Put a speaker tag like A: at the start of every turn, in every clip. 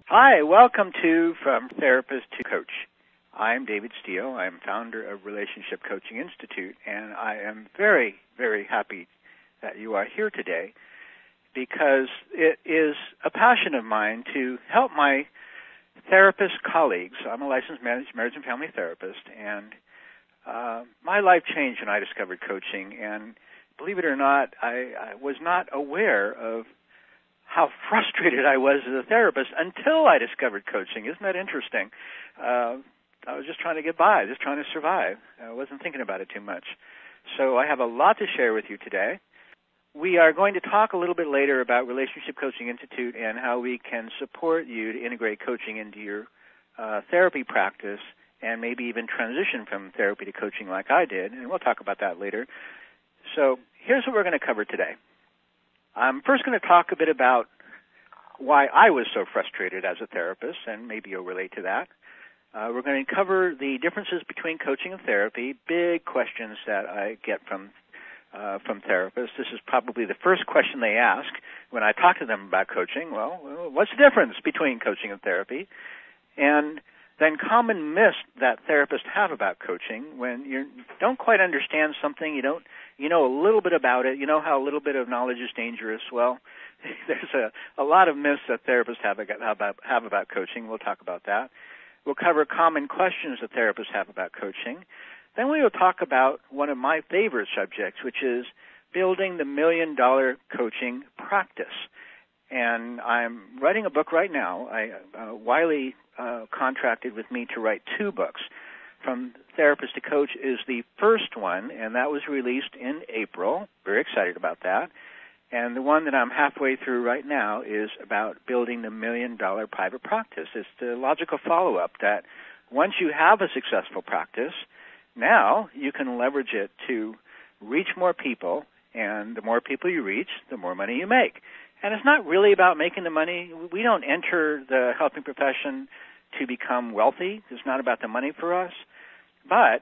A: Hi, welcome to From Therapist to Coach. I'm David Steele. I'm founder of Relationship Coaching Institute, and I am very, very happy that you are here today because it is a passion of mine to help my therapist colleagues. I'm a licensed marriage and family therapist, and my life changed when I discovered coaching, and believe it or not, I was not aware of how frustrated I was as a therapist until I discovered coaching. Isn't that interesting? I was just trying to get by, just trying to survive. I wasn't thinking about it too much. So I have a lot to share with you today. We are going to talk a little bit later about Relationship Coaching Institute and how we can support you to integrate coaching into your therapy practice and maybe even transition from therapy to coaching like I did, and we'll talk about that later. So here's what we're going to cover today. I'm first going to talk a bit about why I was so frustrated as a therapist, and maybe you'll relate to that. We're going to cover the differences between coaching and therapy, big questions that I get from therapists. This is probably the first question they ask when I talk to them about coaching. Well, what's the difference between coaching and therapy? And then common myths that therapists have about coaching when you don't quite understand something, you know a little bit about it, you know how a little bit of knowledge is dangerous. Well, there's a lot of myths that therapists have about coaching. We'll talk about that. We'll cover common questions that therapists have about coaching. Then we will talk about one of my favorite subjects, which is building the $1 million coaching practice. And I'm writing a book right now. Wiley contracted with me to write 2 books. From Therapist to Coach is the first one, and that was released in April. Very excited about that. And the one that I'm halfway through right now is about building the $1 million private practice. It's the logical follow-up that once you have a successful practice, now you can leverage it to reach more people, and the more people you reach, the more money you make. And it's not really about making the money. We don't enter the helping profession to become wealthy. It's not about the money for us. But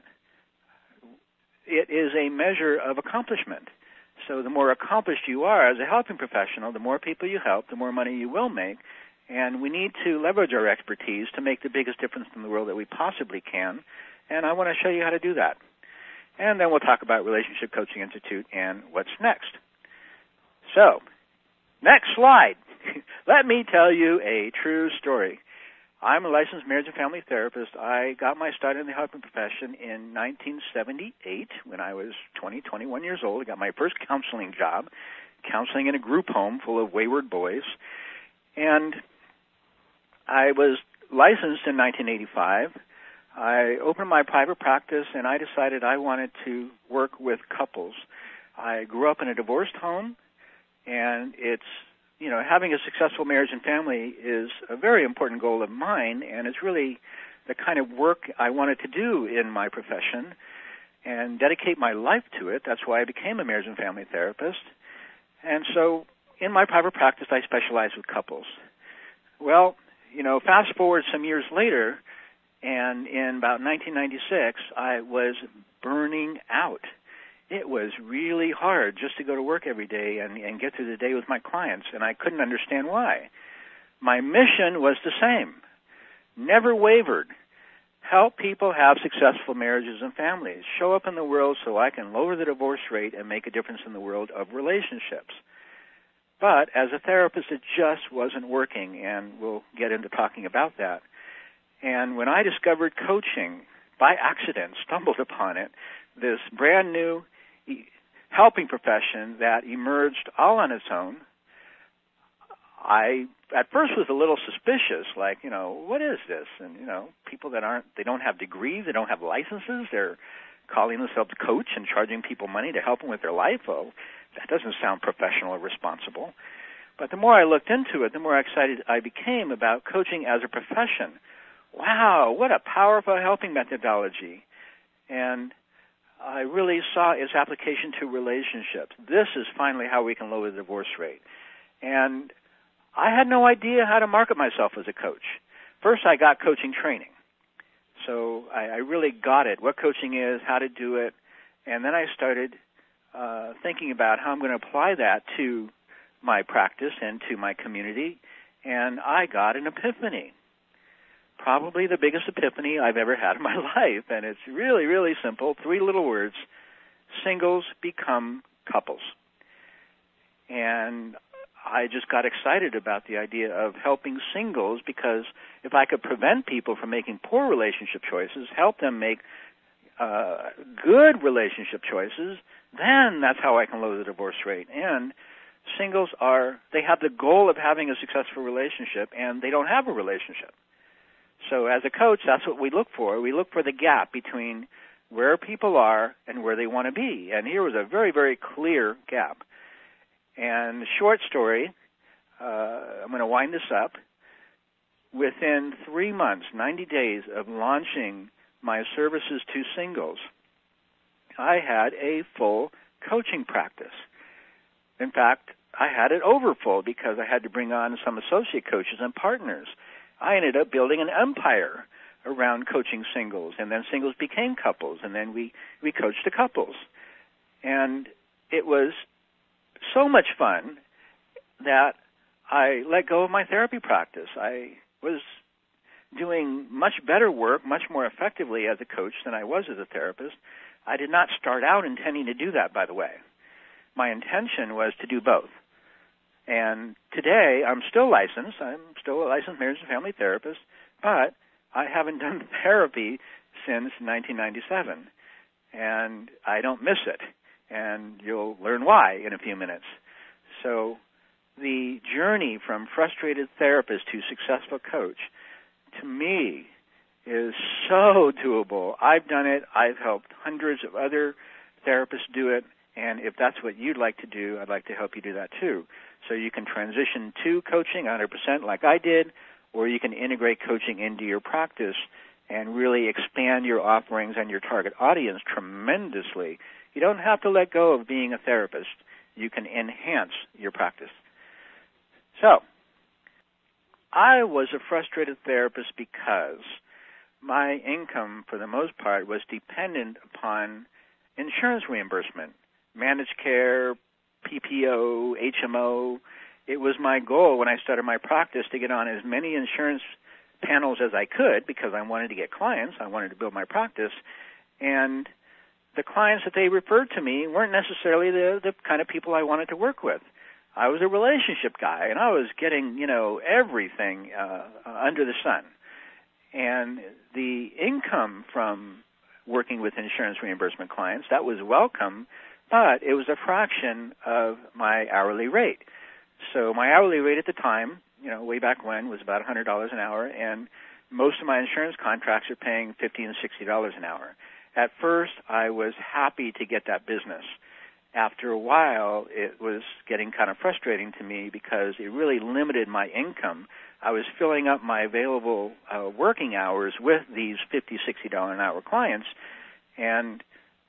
A: it is a measure of accomplishment. So the more accomplished you are as a helping professional, the more people you help, the more money you will make. And we need to leverage our expertise to make the biggest difference in the world that we possibly can. And I want to show you how to do that. And then we'll talk about Relationship Coaching Institute and what's next. So, next slide. Let me tell you a true story. I'm a licensed marriage and family therapist. I got my start in the helping profession in 1978 when I was 21 years old. I got my first counseling job, counseling in a group home full of wayward boys. And I was licensed in 1985. I opened my private practice, and I decided I wanted to work with couples. I grew up in a divorced home, and having a successful marriage and family is a very important goal of mine, and it's really the kind of work I wanted to do in my profession and dedicate my life to it. That's why I became a marriage and family therapist. And so in my private practice, I specialize with couples. Well, fast forward some years later, and in about 1996, I was burning out. It was really hard just to go to work every day and get through the day with my clients, and I couldn't understand why. My mission was the same, never wavered. Help people have successful marriages and families. Show up in the world so I can lower the divorce rate and make a difference in the world of relationships. But as a therapist, it just wasn't working, and we'll get into talking about that. And when I discovered coaching, by accident, stumbled upon it, this brand new helping profession that emerged all on its own, I at first was a little suspicious, like, what is this? And, people they don't have degrees, they don't have licenses, they're calling themselves coach and charging people money to help them with their life. Oh, that doesn't sound professional or responsible. But the more I looked into it, the more excited I became about coaching as a profession. Wow, what a powerful helping methodology. And I really saw its application to relationships. This is finally how we can lower the divorce rate. And I had no idea how to market myself as a coach. First, I got coaching training. So I really got it, what coaching is, how to do it. And then I started thinking about how I'm going to apply that to my practice and to my community. and I got an epiphany. Probably the biggest epiphany I've ever had in my life, and it's really, really simple. 3 little words: singles become couples. And I just got excited about the idea of helping singles, because if I could prevent people from making poor relationship choices, help them make good relationship choices, then that's how I can lower the divorce rate. And singles they have the goal of having a successful relationship, and they don't have a relationship. So as a coach, that's what we look for. We look for the gap between where people are and where they want to be. And here was a very, very clear gap. And the short story, I'm going to wind this up. Within 3 months, 90 days of launching my services to singles, I had a full coaching practice. In fact, I had it overfull because I had to bring on some associate coaches and partners. I ended up building an empire around coaching singles, and then singles became couples, and then we coached the couples. And it was so much fun that I let go of my therapy practice. I was doing much better work, much more effectively as a coach than I was as a therapist. I did not start out intending to do that, by the way. My intention was to do both. And today, I'm still licensed. I'm still a licensed marriage and family therapist, but I haven't done therapy since 1997, and I don't miss it. And you'll learn why in a few minutes. So the journey from frustrated therapist to successful coach, to me, is so doable. I've done it. I've helped hundreds of other therapists do it. And if that's what you'd like to do, I'd like to help you do that too. So you can transition to coaching 100% like I did, or you can integrate coaching into your practice and really expand your offerings and your target audience tremendously. You don't have to let go of being a therapist. You can enhance your practice. So, I was a frustrated therapist because my income, for the most part, was dependent upon insurance reimbursement, managed care, PPO, HMO. It was my goal when I started my practice to get on as many insurance panels as I could because I wanted to get clients. I wanted to build my practice. And the clients that they referred to me weren't necessarily the kind of people I wanted to work with. I was a relationship guy, and I was getting, everything under the sun. And the income from working with insurance reimbursement clients, that was welcome, but it was a fraction of my hourly rate. So my hourly rate at the time, way back when, was about $100 an hour, and most of my insurance contracts are paying $50 and $60 an hour. At first, I was happy to get that business. After a while, it was getting kind of frustrating to me because it really limited my income. I was filling up my available working hours with these $50, $60 an hour clients, and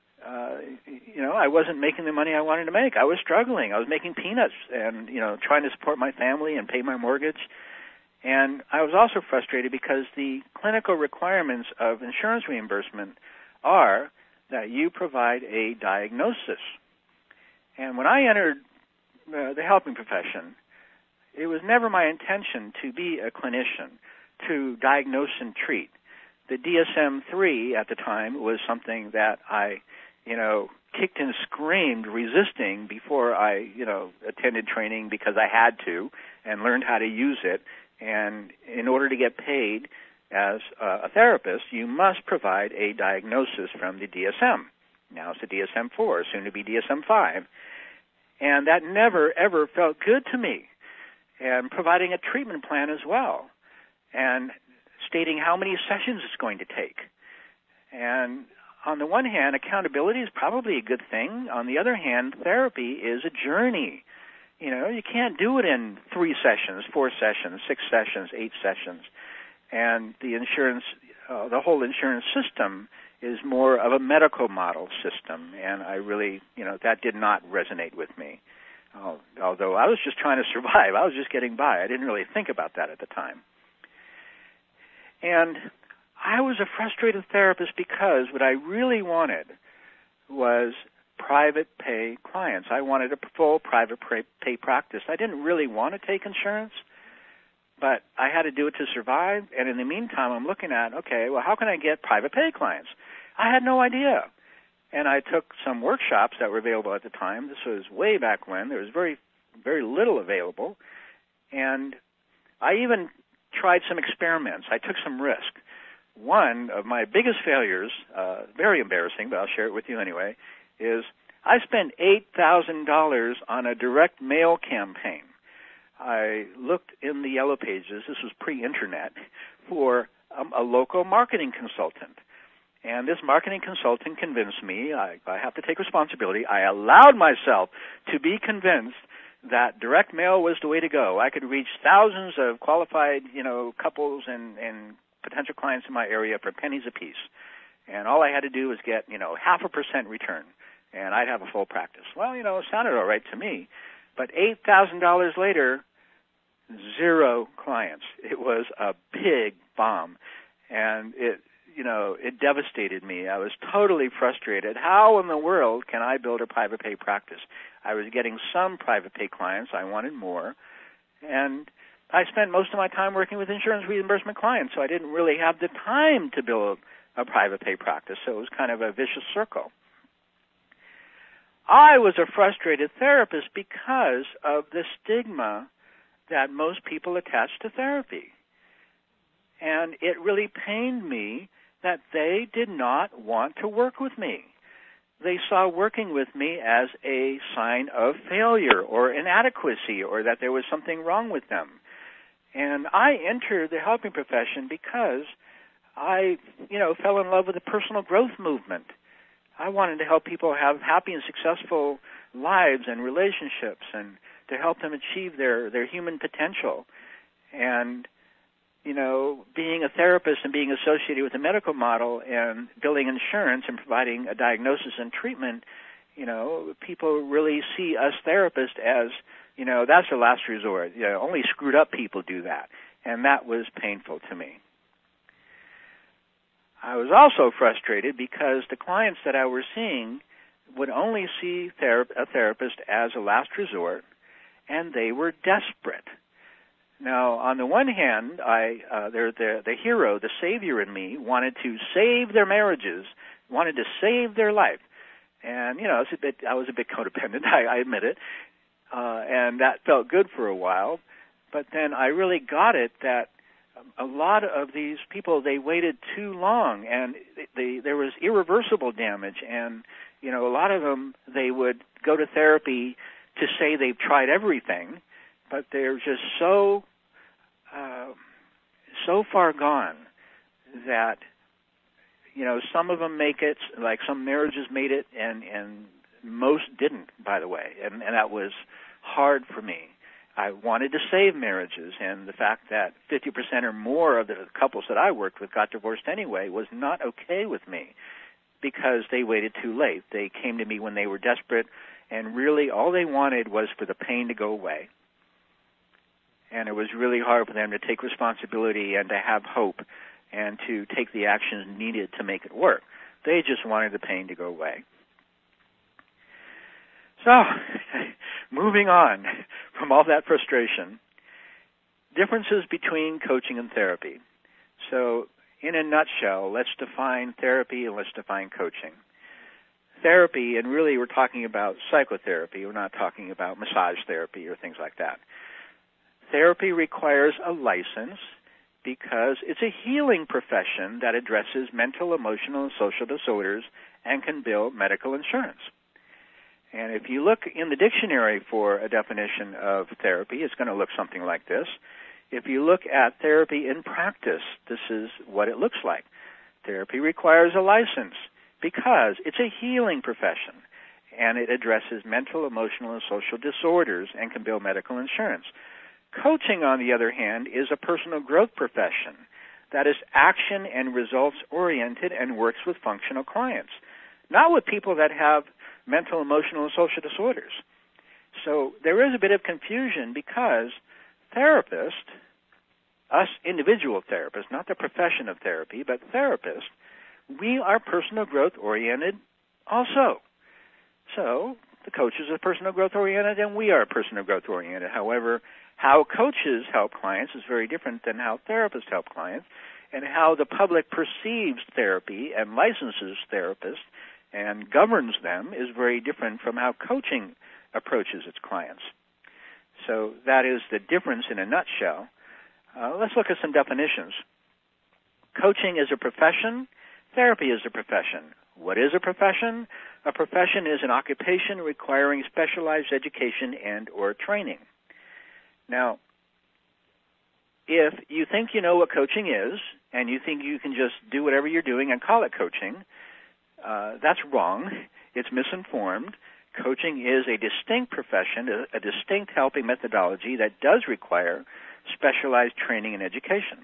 A: I wasn't making the money I wanted to make. I was struggling. I was making peanuts and, trying to support my family and pay my mortgage. And I was also frustrated because the clinical requirements of insurance reimbursement are that you provide a diagnosis. And when I entered the helping profession, it was never my intention to be a clinician, to diagnose and treat. The DSM-3 at the time was something that I, kicked and screamed resisting before I, attended training because I had to and learned how to use it. And in order to get paid as a therapist, you must provide a diagnosis from the DSM. Now it's the DSM-4, soon to be DSM-5. And that never, ever felt good to me. And providing a treatment plan as well. And stating how many sessions it's going to take. And on the one hand, accountability is probably a good thing. On the other hand, therapy is a journey. You can't do it in 3 sessions, 4 sessions, 6 sessions, 8 sessions. And the insurance, the whole insurance system is more of a medical model system. And I really, that did not resonate with me. Although I was just trying to survive. I was just getting by. I didn't really think about that at the time. And I was a frustrated therapist because what I really wanted was private pay clients. I wanted a full private pay practice. I didn't really want to take insurance, but I had to do it to survive. And in the meantime, I'm looking at, okay, well, how can I get private pay clients? I had no idea. And I took some workshops that were available at the time. This was way back when. There was very, very little available. And I even tried some experiments. I took some risk. One of my biggest failures, very embarrassing, but I'll share it with you anyway, is I spent $8,000 on a direct mail campaign. I looked in the Yellow Pages, this was pre-internet, for a local marketing consultant. And this marketing consultant convinced me, I have to take responsibility, I allowed myself to be convinced that direct mail was the way to go. I could reach thousands of qualified, couples and potential clients in my area for pennies apiece. And all I had to do was get, 0.5% return, and I'd have a full practice. Well, it sounded all right to me. But $8,000 later, 0 clients. It was a big bomb. And it devastated me. I was totally frustrated. How in the world can I build a private pay practice? I was getting some private pay clients. I wanted more. And I spent most of my time working with insurance reimbursement clients, so I didn't really have the time to build a private pay practice. So it was kind of a vicious circle. I was a frustrated therapist because of the stigma that most people attach to therapy. And it really pained me that they did not want to work with me. They saw working with me as a sign of failure or inadequacy or that there was something wrong with them. And I entered the helping profession because I, fell in love with the personal growth movement. I wanted to help people have happy and successful lives and relationships and to help them achieve their human potential. And being a therapist and being associated with a medical model and billing insurance and providing a diagnosis and treatment, people really see us therapists as, that's a last resort. Only screwed up people do that. And that was painful to me. I was also frustrated because the clients that I was seeing would only see a therapist as a last resort, and they were desperate. Now, on the one hand, the hero, the savior in me, wanted to save their marriages, wanted to save their life. And, I was a bit codependent, I admit it, and that felt good for a while. But then I really got it that a lot of these people, they waited too long, and there was irreversible damage. And, a lot of them, they would go to therapy to say they've tried everything, but they're just so far gone that, some of them make it, like some marriages made it, and most didn't, by the way, and that was hard for me. I wanted to save marriages, and the fact that 50% or more of the couples that I worked with got divorced anyway was not okay with me because they waited too late. They came to me when they were desperate, and really all they wanted was for the pain to go away. And it was really hard for them to take responsibility and to have hope and to take the actions needed to make it work. They just wanted the pain to go away. So, moving on from all that frustration, differences between coaching and therapy. So, in a nutshell, let's define therapy and let's define coaching. Therapy, and really we're talking about psychotherapy, we're not talking about massage therapy or things like that. Therapy requires a license because it's a healing profession that addresses mental, emotional, and social disorders and can bill medical insurance. And if you look in the dictionary for a definition of therapy, it's going to look something like this. If you look at therapy in practice, this is what it looks like. Therapy requires a license because it's a healing profession, and it addresses mental, emotional, and social disorders and can bill medical insurance. Coaching, on the other hand, is a personal growth profession that is action and results-oriented and works with functional clients, not with people that have mental, emotional, and social disorders. So there is a bit of confusion because therapists, us individual therapists, not the profession of therapy, but therapists, we are personal growth-oriented also. So the coaches are personal growth-oriented and we are personal growth-oriented. However, how coaches help clients is very different than how therapists help clients, and how the public perceives therapy and licenses therapists and governs them is very different from how coaching approaches its clients. So that is the difference in a nutshell. Let's look at some definitions. Coaching is a profession. Therapy is a profession. What is a profession? A profession is an occupation requiring specialized education and or training. Now, if you think you know what coaching is, and you think you can just do whatever you're doing and call it coaching, that's wrong. It's misinformed. Coaching is a distinct profession, a distinct helping methodology that does require specialized training and education.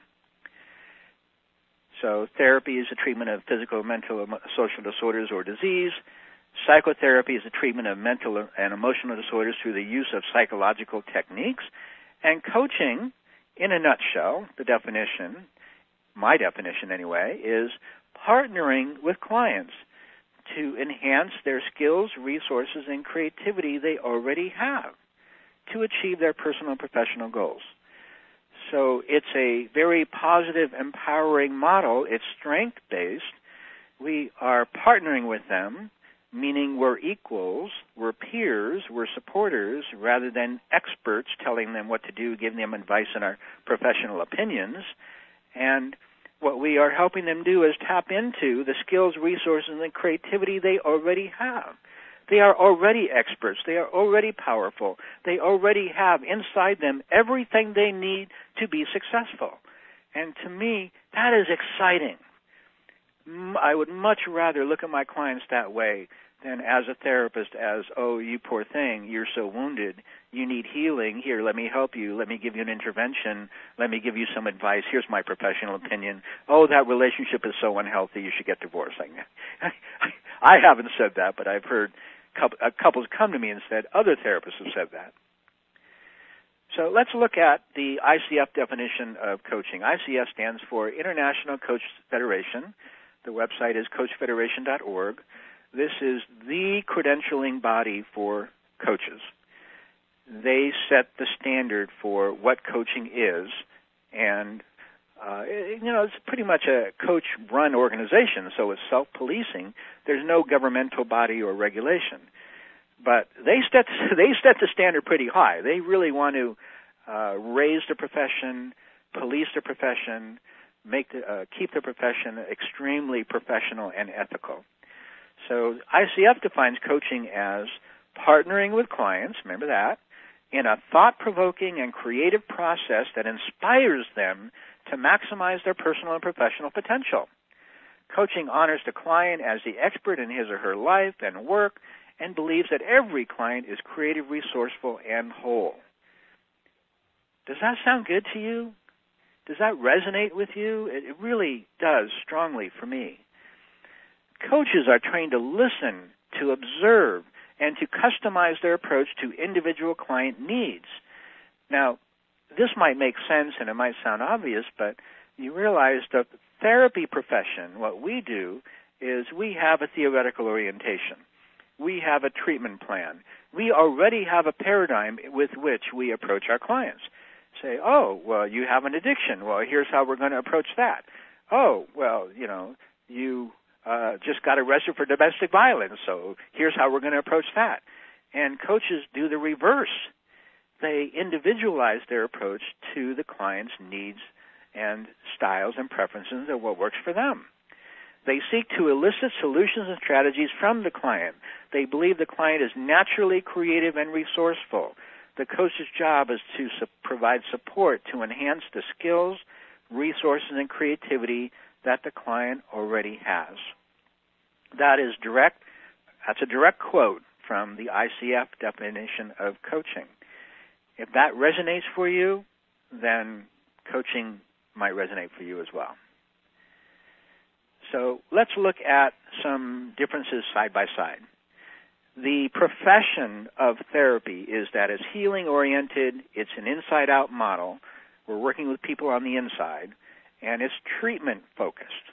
A: So therapy is a treatment of physical, mental, social disorders or disease. Psychotherapy is a treatment of mental and emotional disorders through the use of psychological techniques. And coaching, in a nutshell, the definition, my definition anyway, is partnering with clients to enhance their skills, resources, and creativity they already have to achieve their personal and professional goals. So it's a very positive, empowering model. It's strength-based. We are partnering with them, meaning we're equals, we're peers, we're supporters, rather than experts telling them what to do, giving them advice and our professional opinions. And what we are helping them do is tap into the skills, resources, and creativity they already have. They are already experts. They are already powerful. They already have inside them everything they need to be successful. And to me, that is exciting. I would much rather look at my clients that way than as a therapist as, oh, you poor thing, you're so wounded, you need healing, here, let me help you, let me give you an intervention, let me give you some advice, here's my professional opinion, oh, that relationship is so unhealthy, you should get divorced. I haven't said that, but I've heard couples come to me and said, other therapists have said that. So let's look at the ICF definition of coaching. ICF stands for International Coach Federation. The website is coachfederation.org. This is the credentialing body for coaches. They set the standard for what coaching is, and it's pretty much a coach-run organization, so it's self-policing. There's no governmental body or regulation. But they set the standard pretty high. They really want to raise the profession, police the profession, keep the profession extremely professional and ethical. So ICF defines coaching as partnering with clients, remember that, in a thought-provoking and creative process that inspires them to maximize their personal and professional potential. Coaching honors the client as the expert in his or her life and work and believes that every client is creative, resourceful, and whole. Does that sound good to you? Does that resonate with you? It really does strongly for me. Coaches are trained to listen, to observe, and to customize their approach to individual client needs. Now, this might make sense and it might sound obvious, but you realize the therapy profession, what we do is we have a theoretical orientation. We have a treatment plan. We already have a paradigm with which we approach our clients. Say, oh, well, you have an addiction. Well, here's how we're going to approach that. Oh, well, you just got arrested for domestic violence, so here's how we're going to approach that. And coaches do the reverse. They individualize their approach to the client's needs and styles and preferences and what works for them. They seek to elicit solutions and strategies from the client. They believe the client is naturally creative and resourceful. The coach's job is to provide support to enhance the skills, resources, and creativity that the client already has. That's a direct quote from the ICF definition of coaching. If that resonates for you, then coaching might resonate for you as well. So let's look at some differences side by side. The profession of therapy is that it's healing-oriented, it's an inside-out model. We're working with people on the inside, and it's treatment-focused.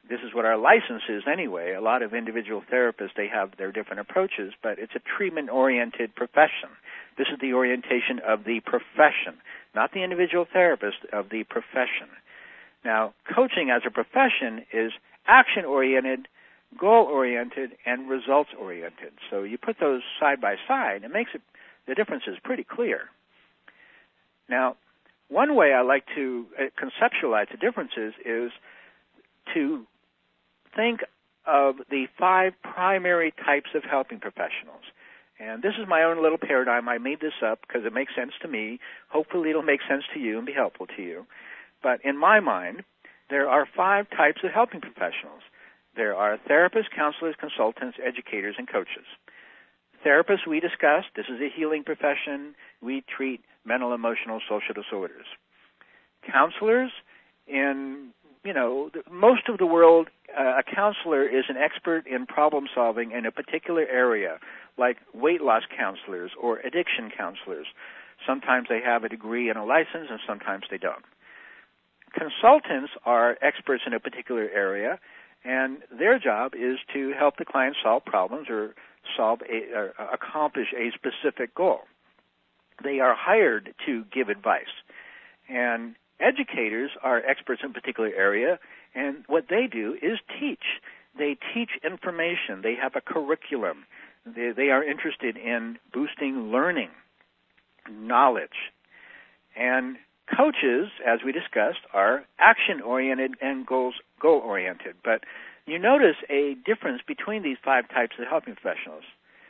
A: This is what our license is anyway. A lot of individual therapists, they have their different approaches, but it's a treatment-oriented profession. This is the orientation of the profession, not the individual therapist, of the profession. Now, coaching as a profession is action-oriented, goal-oriented, and results-oriented. So you put those side by side, it makes the difference is pretty clear. Now, one way I like to conceptualize the differences is to think of the 5 primary types of helping professionals. And this is my own little paradigm. I made this up because it makes sense to me. Hopefully it'll make sense to you and be helpful to you. But in my mind, there are 5 types of helping professionals. There are therapists, counselors, consultants, educators, and coaches. Therapists, we discussed, this is a healing profession. We treat mental, emotional, social disorders. Counselors, in most of the world, a counselor is an expert in problem solving in a particular area, like weight loss counselors or addiction counselors. Sometimes they have a degree and a license, and sometimes they don't. Consultants are experts in a particular area, and their job is to help the client solve problems or accomplish a specific goal. They are hired to give advice. And educators are experts in a particular area, and what they do is teach. They teach information. They have a curriculum. They are interested in boosting learning, knowledge. And coaches, as we discussed, are action-oriented and goal-oriented. But you notice a difference between these 5 types of helping professionals.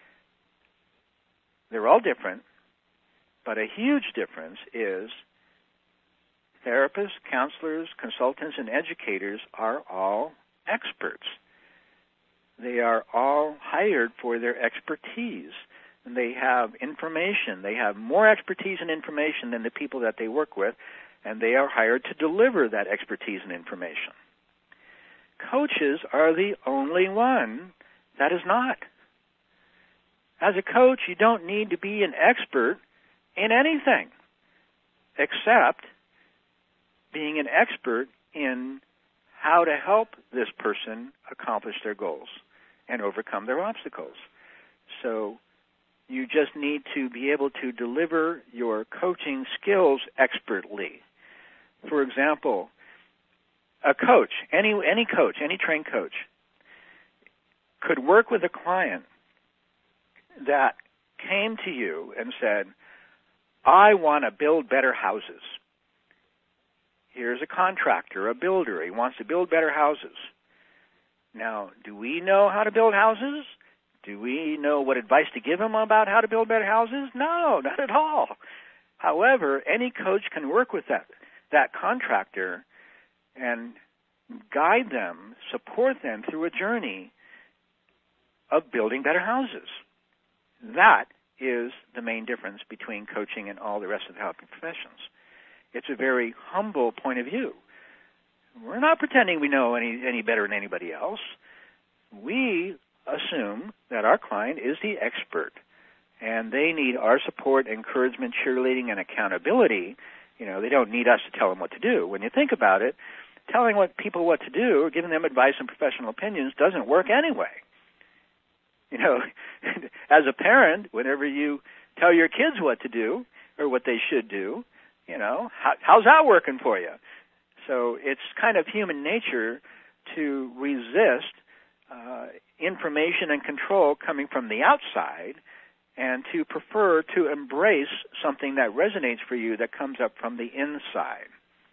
A: They're all different, but a huge difference is therapists, counselors, consultants, and educators are all experts. They are all hired for their expertise. And they have information. They have more expertise and information than the people that they work with, and they are hired to deliver that expertise and information. Coaches are the only one that is not. As a coach, you don't need to be an expert in anything except being an expert in how to help this person accomplish their goals and overcome their obstacles. So you just need to be able to deliver your coaching skills expertly. For example, a coach, any coach, any trained coach, could work with a client that came to you and said, I want to build better houses. Here's a contractor, a builder. He wants to build better houses. Now, do we know how to build houses? Do we know what advice to give him about how to build better houses? No, not at all. However, any coach can work with that contractor and guide them, support them through a journey of building better houses. That is the main difference between coaching and all the rest of the helping professions. It's a very humble point of view. We're not pretending we know any better than anybody else. We assume that our client is the expert, and they need our support, encouragement, cheerleading, and accountability. They don't need us to tell them what to do. When you think about it, telling people what to do or giving them advice and professional opinions doesn't work anyway. As a parent, whenever you tell your kids what to do or what they should do, how's that working for you? So it's kind of human nature to resist information and control coming from the outside and to prefer to embrace something that resonates for you that comes up from the inside.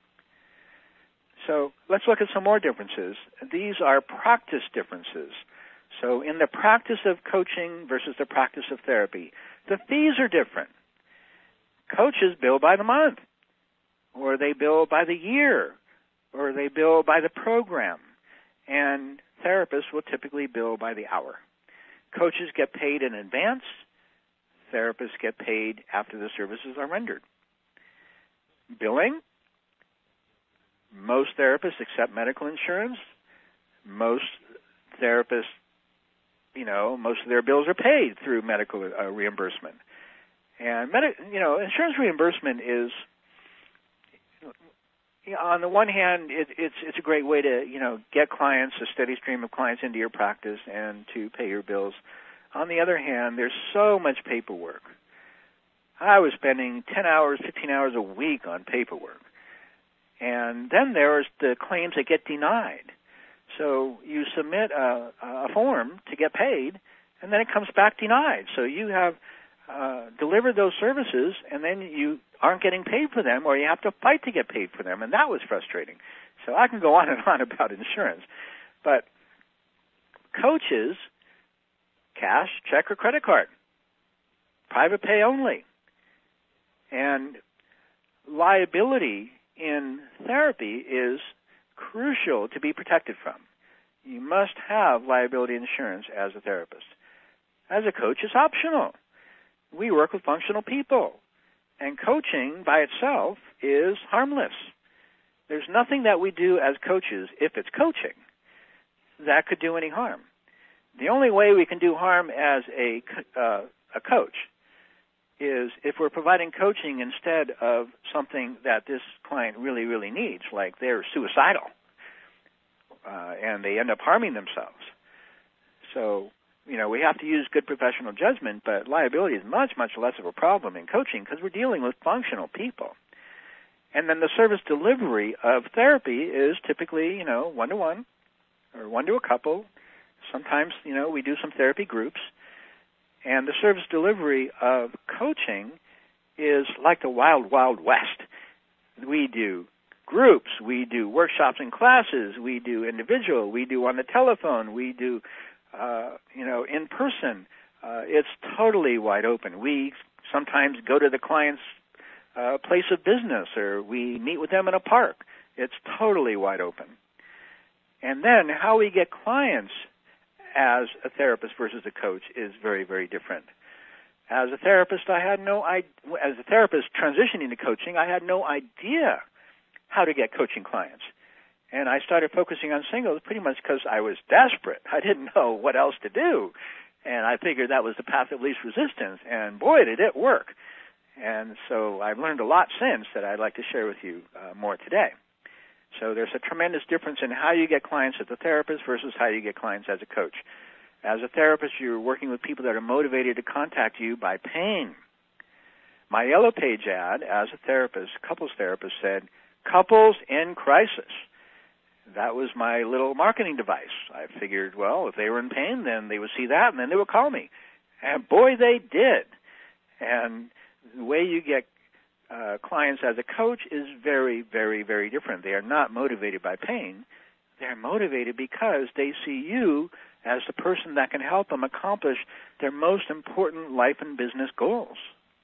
A: So let's look at some more differences. These are practice differences. So in the practice of coaching versus the practice of therapy, the fees are different. Coaches bill by the month, or they bill by the year, or they bill by the program, and therapists will typically bill by the hour. Coaches get paid in advance. Therapists get paid after the services are rendered. Billing, most therapists accept medical insurance. Most therapists, most of their bills are paid through medical reimbursement. And insurance reimbursement is, on the one hand, it's a great way to, get clients, a steady stream of clients into your practice and to pay your bills. On the other hand, there's so much paperwork. I was spending 10 hours, 15 hours a week on paperwork. And then there's the claims that get denied. So you submit a form to get paid, and then it comes back denied. So you have delivered those services, and then you aren't getting paid for them, or you have to fight to get paid for them, and that was frustrating. So I can go on and on about insurance. But coaches, cash, check, or credit card, private pay only. And liability in therapy is crucial to be protected from. You must have liability insurance as a therapist. As a coach, it's optional. We work with functional people, and coaching by itself is harmless. There's nothing that we do as coaches, if it's coaching, that could do any harm. The only way we can do harm as a coach is if we're providing coaching instead of something that this client really, really needs, like they're suicidal and they end up harming themselves. So, we have to use good professional judgment, but liability is much, much less of a problem in coaching because we're dealing with functional people. And then the service delivery of therapy is typically, one-to-one or one to a couple. Sometimes, we do some therapy groups. And the service delivery of coaching is like the wild, wild west. We do groups, we do workshops and classes, we do individual, we do on the telephone, we do, in person. It's totally wide open. We sometimes go to the client's place of business, or we meet with them in a park. It's totally wide open. And then how we get clients as a therapist versus a coach is very, very different. As a therapist, as a therapist transitioning to coaching, I had no idea how to get coaching clients. And I started focusing on singles pretty much because I was desperate. I didn't know what else to do. And I figured that was the path of least resistance. And boy, did it work. And so I've learned a lot since that I'd like to share with you more today. So there's a tremendous difference in how you get clients as a therapist versus how you get clients as a coach. As a therapist, you're working with people that are motivated to contact you by pain. My Yellow Page ad as a therapist, couples therapist, said, couples in crisis. That was my little marketing device. I figured, well, if they were in pain, then they would see that, and then they would call me. And boy, they did. And the way you get clients as a coach is very, very, very different. They are not motivated by pain. They're motivated because they see you as the person that can help them accomplish their most important life and business goals.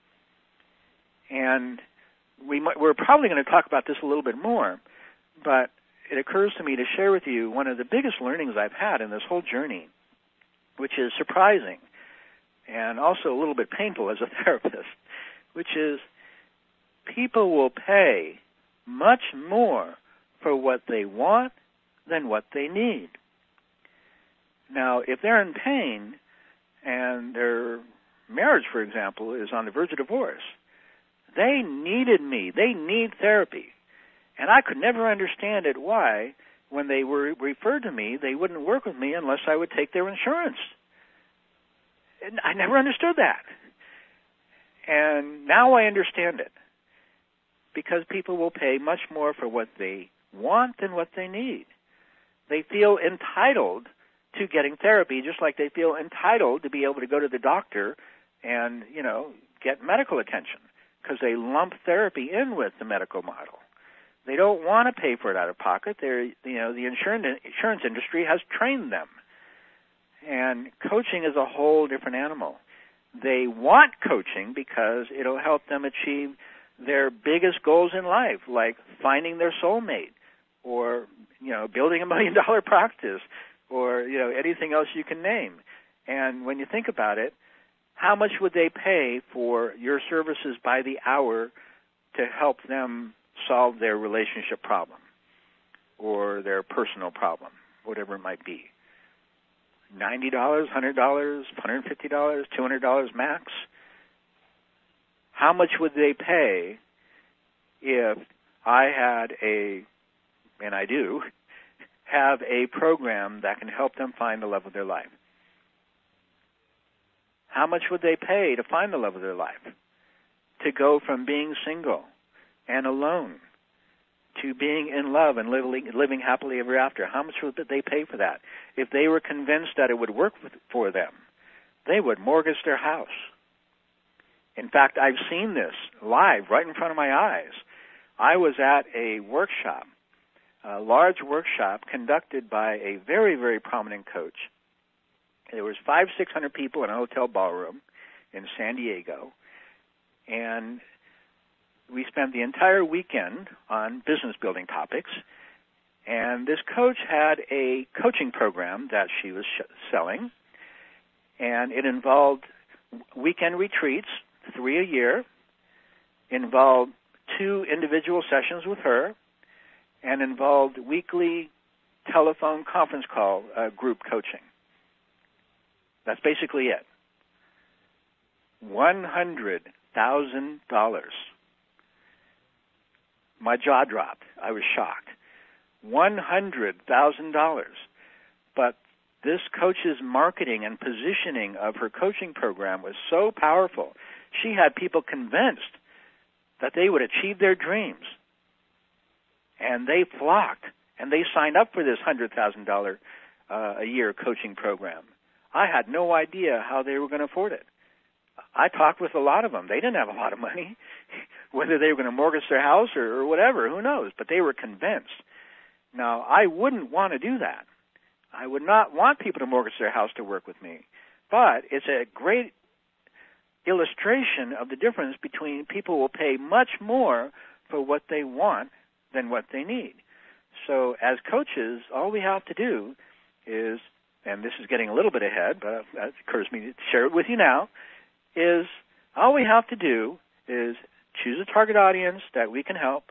A: And we're probably going to talk about this a little bit more, but it occurs to me to share with you one of the biggest learnings I've had in this whole journey, which is surprising and also a little bit painful as a therapist, which is people will pay much more for what they want than what they need. Now, if they're in pain and their marriage, for example, is on the verge of divorce, they needed me. They need therapy. And I could never understand it why, when they were referred to me, they wouldn't work with me unless I would take their insurance. And I never understood that. And now I understand it. Because people will pay much more for what they want than what they need. They feel entitled to getting therapy, just like they feel entitled to be able to go to the doctor and, get medical attention, because they lump therapy in with the medical model. They don't want to pay for it out of pocket. The insurance industry has trained them. And coaching is a whole different animal. They want coaching because it'll help them achieve their biggest goals in life, like finding their soulmate, or building $1 million practice, or anything else you can name. And when you think about it, how much would they pay for your services by the hour to help them solve their relationship problem or their personal problem, whatever it might be? $90, $100, $150, $200 max? How much would they pay if I had and I do, have a program that can help them find the love of their life. How much would they pay to find the love of their life? To go from being single and alone to being in love and living happily ever after. How much would they pay for that? If they were convinced that it would work for them, they would mortgage their house. In fact, I've seen this live right in front of my eyes. I was at a workshop, a large workshop conducted by a very, very prominent coach. There was 500-600 people in a hotel ballroom in San Diego, and we spent the entire weekend on business building topics. And this coach had a coaching program that she was selling, and it involved weekend retreats, 3 a year, involved 2 individual sessions with her, and involved weekly telephone conference call group coaching. That's basically it. $100,000. My jaw dropped. I was shocked. $100,000. But this coach's marketing and positioning of her coaching program was so powerful. She had people convinced that they would achieve their dreams. And they flocked, and they signed up for this $100,000 a year coaching program. I had no idea how they were going to afford it. I talked with a lot of them. They didn't have a lot of money, whether they were going to mortgage their house or whatever, who knows, but they were convinced. Now, I wouldn't want to do that. I would not want people to mortgage their house to work with me, but it's a great illustration of the difference between people will pay much more for what they want than what they need. So as coaches, all we have to do is, and this is getting a little bit ahead, but it occurs to me to share it with you now, is all we have to do is choose a target audience that we can help,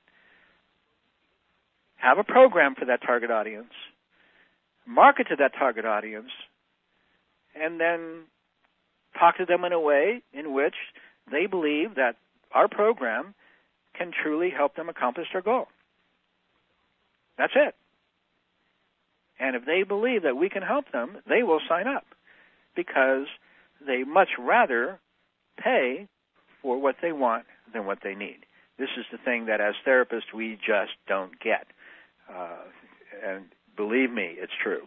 A: have a program for that target audience, market to that target audience, and then talk to them in a way in which they believe that our program can truly help them accomplish their goal. That's it. And if they believe that we can help them, they will sign up because they much rather pay for what they want than what they need. This is the thing that as therapists we just don't get. And believe me, it's true.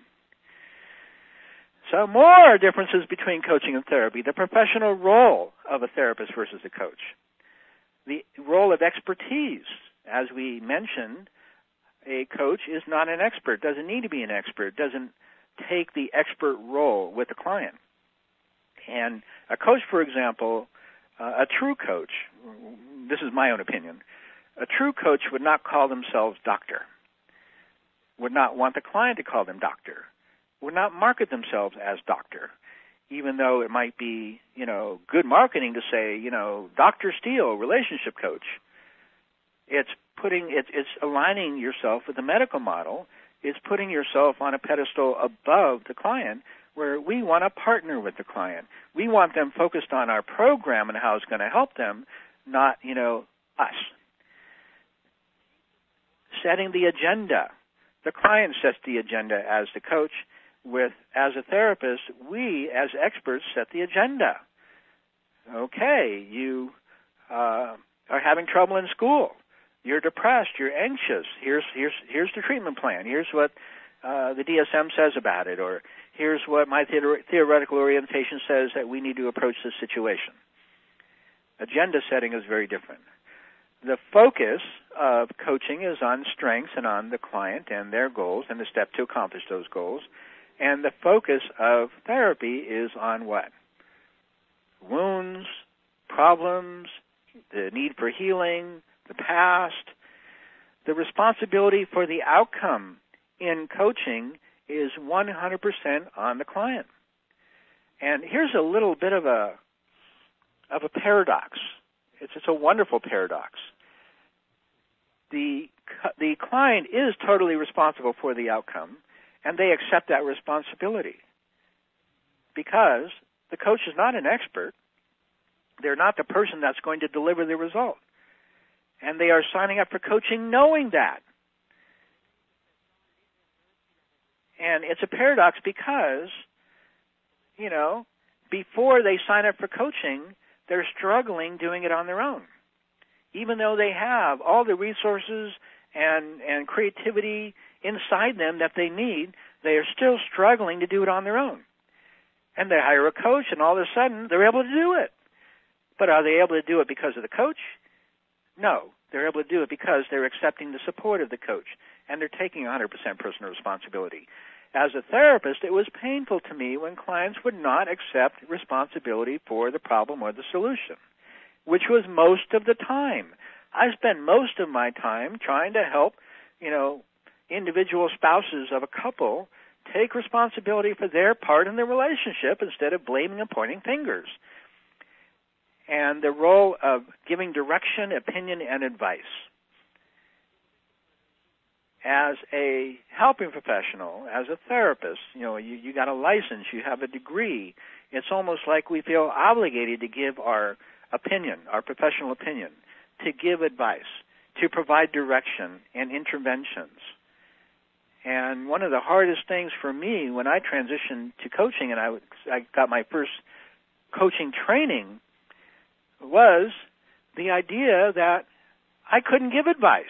A: So more differences between coaching and therapy. The professional role of a therapist versus a coach. The role of expertise. As we mentioned, a coach is not an expert, doesn't need to be an expert, doesn't take the expert role with the client. And a coach, for example, a true coach, this is my own opinion, a true coach would not call themselves doctor, would not want the client to call them doctor, would not market themselves as doctor, even though it might be, good marketing to say, Dr. Steele, relationship coach. It's aligning yourself with the medical model. It's putting yourself on a pedestal above the client, where we want to partner with the client. We want them focused on our program and how it's going to help them, not, us. Setting the agenda. The client sets the agenda as the coach. As a therapist, we as experts set the agenda. Okay, you are having trouble in school. You're depressed. You're anxious. Here's the treatment plan. Here's what the DSM says about it, or here's what my theoretical orientation says that we need to approach this situation. Agenda setting is very different. The focus of coaching is on strengths and on the client and their goals and the step to accomplish those goals. And the focus of therapy is on what? Wounds, problems, the need for healing, the past. The responsibility for the outcome in coaching is 100% on the client. And here's a little bit of a paradox. It's a wonderful paradox. The client is totally responsible for the outcome, and they accept that responsibility because the coach is not an expert. They're not the person that's going to deliver the result. And they are signing up for coaching knowing that. And it's a paradox because, before they sign up for coaching, they're struggling doing it on their own. Even though they have all the resources and creativity inside them that they need, they are still struggling to do it on their own. And they hire a coach, and all of a sudden, they're able to do it. But are they able to do it because of the coach? No. They're able to do it because they're accepting the support of the coach, and they're taking 100% personal responsibility. As a therapist, it was painful to me when clients would not accept responsibility for the problem or the solution, which was most of the time. I spent most of my time trying to help, individual spouses of a couple take responsibility for their part in the relationship instead of blaming and pointing fingers. And the role of giving direction, opinion, and advice. As a helping professional, as a therapist, you got a license, you have a degree. It's almost like we feel obligated to give our opinion, our professional opinion, to give advice, to provide direction and interventions. And one of the hardest things for me when I transitioned to coaching, and I got my first coaching training, was the idea that I couldn't give advice.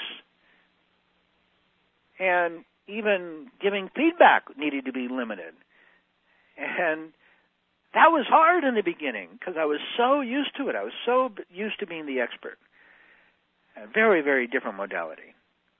A: And even giving feedback needed to be limited. And that was hard in the beginning because I was so used to it. I was so used to being the expert. A very, very different modality.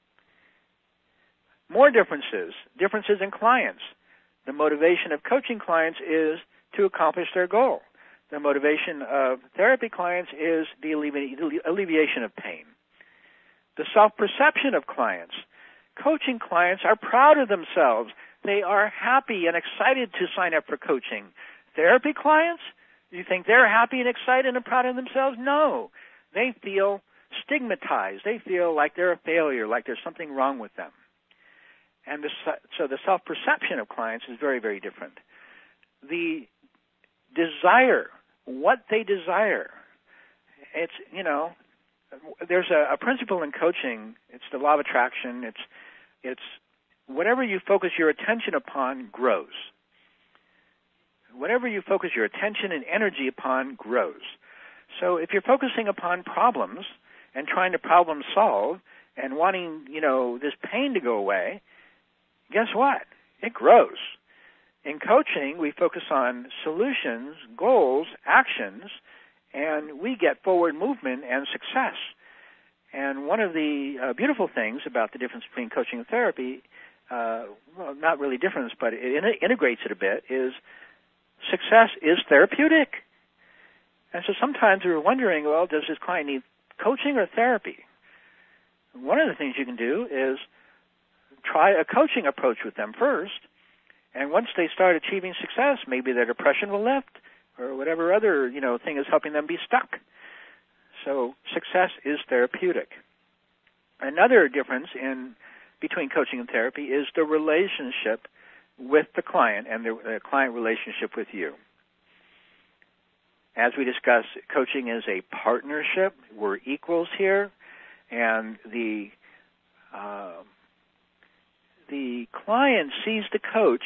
A: More differences in clients. The motivation of coaching clients is to accomplish their goal. The motivation of therapy clients is the alleviation of pain. The self-perception of clients. Coaching clients are proud of themselves. They are happy and excited to sign up for coaching. Therapy clients, you think they're happy and excited and proud of themselves? No. They feel stigmatized. They feel like they're a failure, like there's something wrong with them. And so the self-perception of clients is very, very different. The desire, what they desire, it's, there's a principle in coaching. It's the law of attraction. It's whatever you focus your attention upon grows. Whatever you focus your attention and energy upon grows. So if you're focusing upon problems and trying to problem solve and wanting, this pain to go away, guess what? It grows. In coaching, we focus on solutions, goals, actions, and we get forward movement and success. And one of the beautiful things about the difference between coaching and therapy, well, not really difference, but it integrates it a bit, is success is therapeutic. And so sometimes we were wondering, well, does this client need coaching or therapy? One of the things you can do is try a coaching approach with them first, and once they start achieving success, maybe their depression will lift, or whatever other, thing is helping them be stuck. So success is therapeutic. Another difference between coaching and therapy is the relationship with the client and the client relationship with you. As we discussed, coaching is a partnership. We're equals here, and the client sees the coach,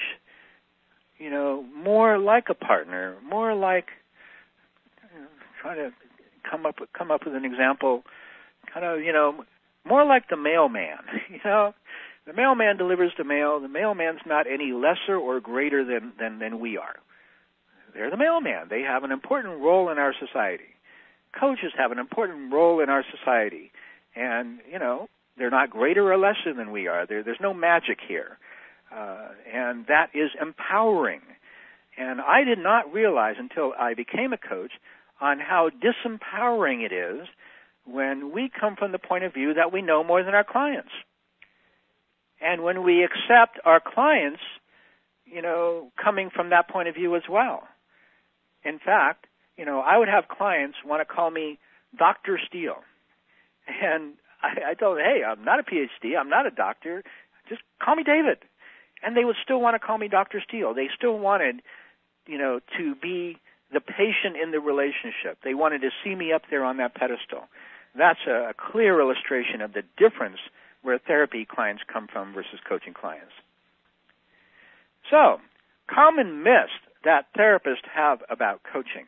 A: more like a partner, more like, trying to come up with an example, more like the mailman. The mailman delivers the mail. The mailman's not any lesser or greater than we are. They're the mailman. They have an important role in our society. Coaches have an important role in our society. And, they're not greater or lesser than we are. There's no magic here. And that is empowering. And I did not realize until I became a coach on how disempowering it is when we come from the point of view that we know more than our clients. And when we accept our clients, coming from that point of view as well. In fact, I would have clients want to call me Dr. Steele. And I told them, hey, I'm not a PhD, I'm not a doctor, just call me David. And they would still want to call me Dr. Steele. They still wanted, to be the patient in the relationship. They wanted to see me up there on that pedestal. that's a clear illustration of the difference where therapy clients come from versus coaching clients. So, common myths that therapists have about coaching.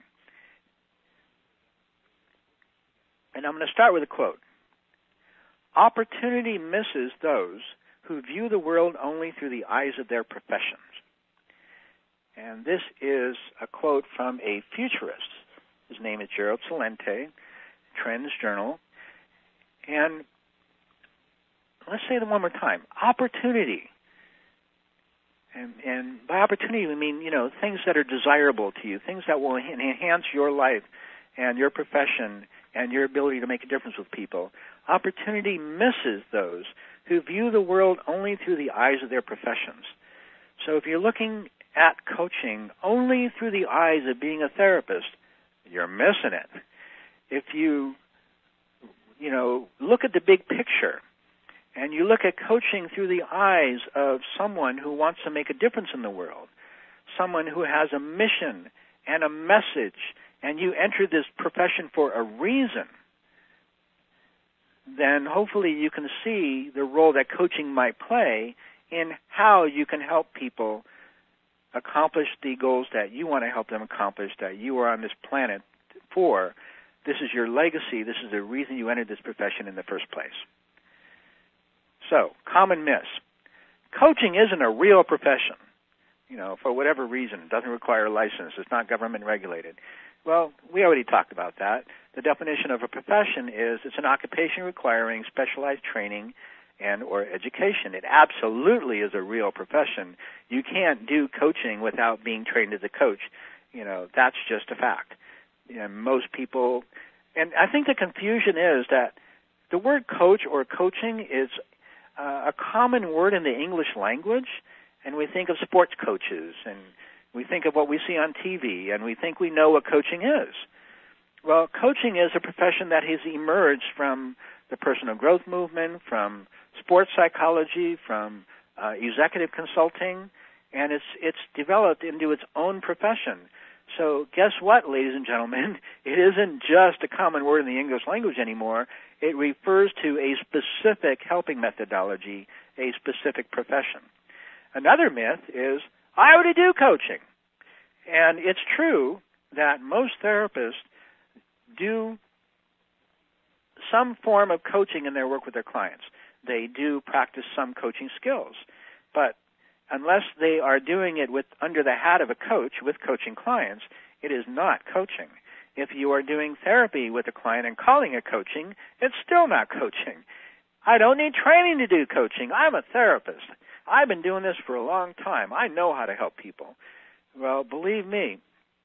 A: And I'm going to start with a quote. Opportunity misses those who view the world only through the eyes of their professions. And this is a quote from a futurist. His name is Gerald Celente, Trends Journal. And let's say it one more time. Opportunity. And by opportunity, we mean, things that are desirable to you, things that will enhance your life and your profession and your ability to make a difference with people. Opportunity misses those who view the world only through the eyes of their professions. So if you're looking at coaching only through the eyes of being a therapist, you're missing it. If you, look at the big picture and you look at coaching through the eyes of someone who wants to make a difference in the world, someone who has a mission and a message, and you enter this profession for a reason, then hopefully you can see the role that coaching might play in how you can help people accomplish the goals that you want to help them accomplish, that you are on this planet for. This is your legacy. This is the reason you entered this profession in the first place. So, common myths. Coaching isn't a real profession, for whatever reason. It doesn't require a license. It's not government regulated. Well, we already talked about that. The definition of a profession is it's an occupation requiring specialized training and or education. It absolutely is a real profession. You can't do coaching without being trained as a coach. That's just a fact. Most people, and I think the confusion is that the word coach or coaching is a common word in the English language, and we think of sports coaches, and we think of what we see on TV, and we think we know what coaching is. Well, coaching is a profession that has emerged from the personal growth movement, from sports psychology, from executive consulting, and it's developed into its own profession. So guess what, ladies and gentlemen? It isn't just a common word in the English language anymore. It refers to a specific helping methodology, a specific profession. Another myth is, I already do coaching. And it's true that most therapists do some form of coaching in their work with their clients. They do practice some coaching skills. But unless they are doing it under the hat of a coach with coaching clients, it is not coaching. If you are doing therapy with a client and calling it coaching, it's still not coaching. I don't need training to do coaching. I'm a therapist. I've been doing this for a long time. I know how to help people. Well, believe me,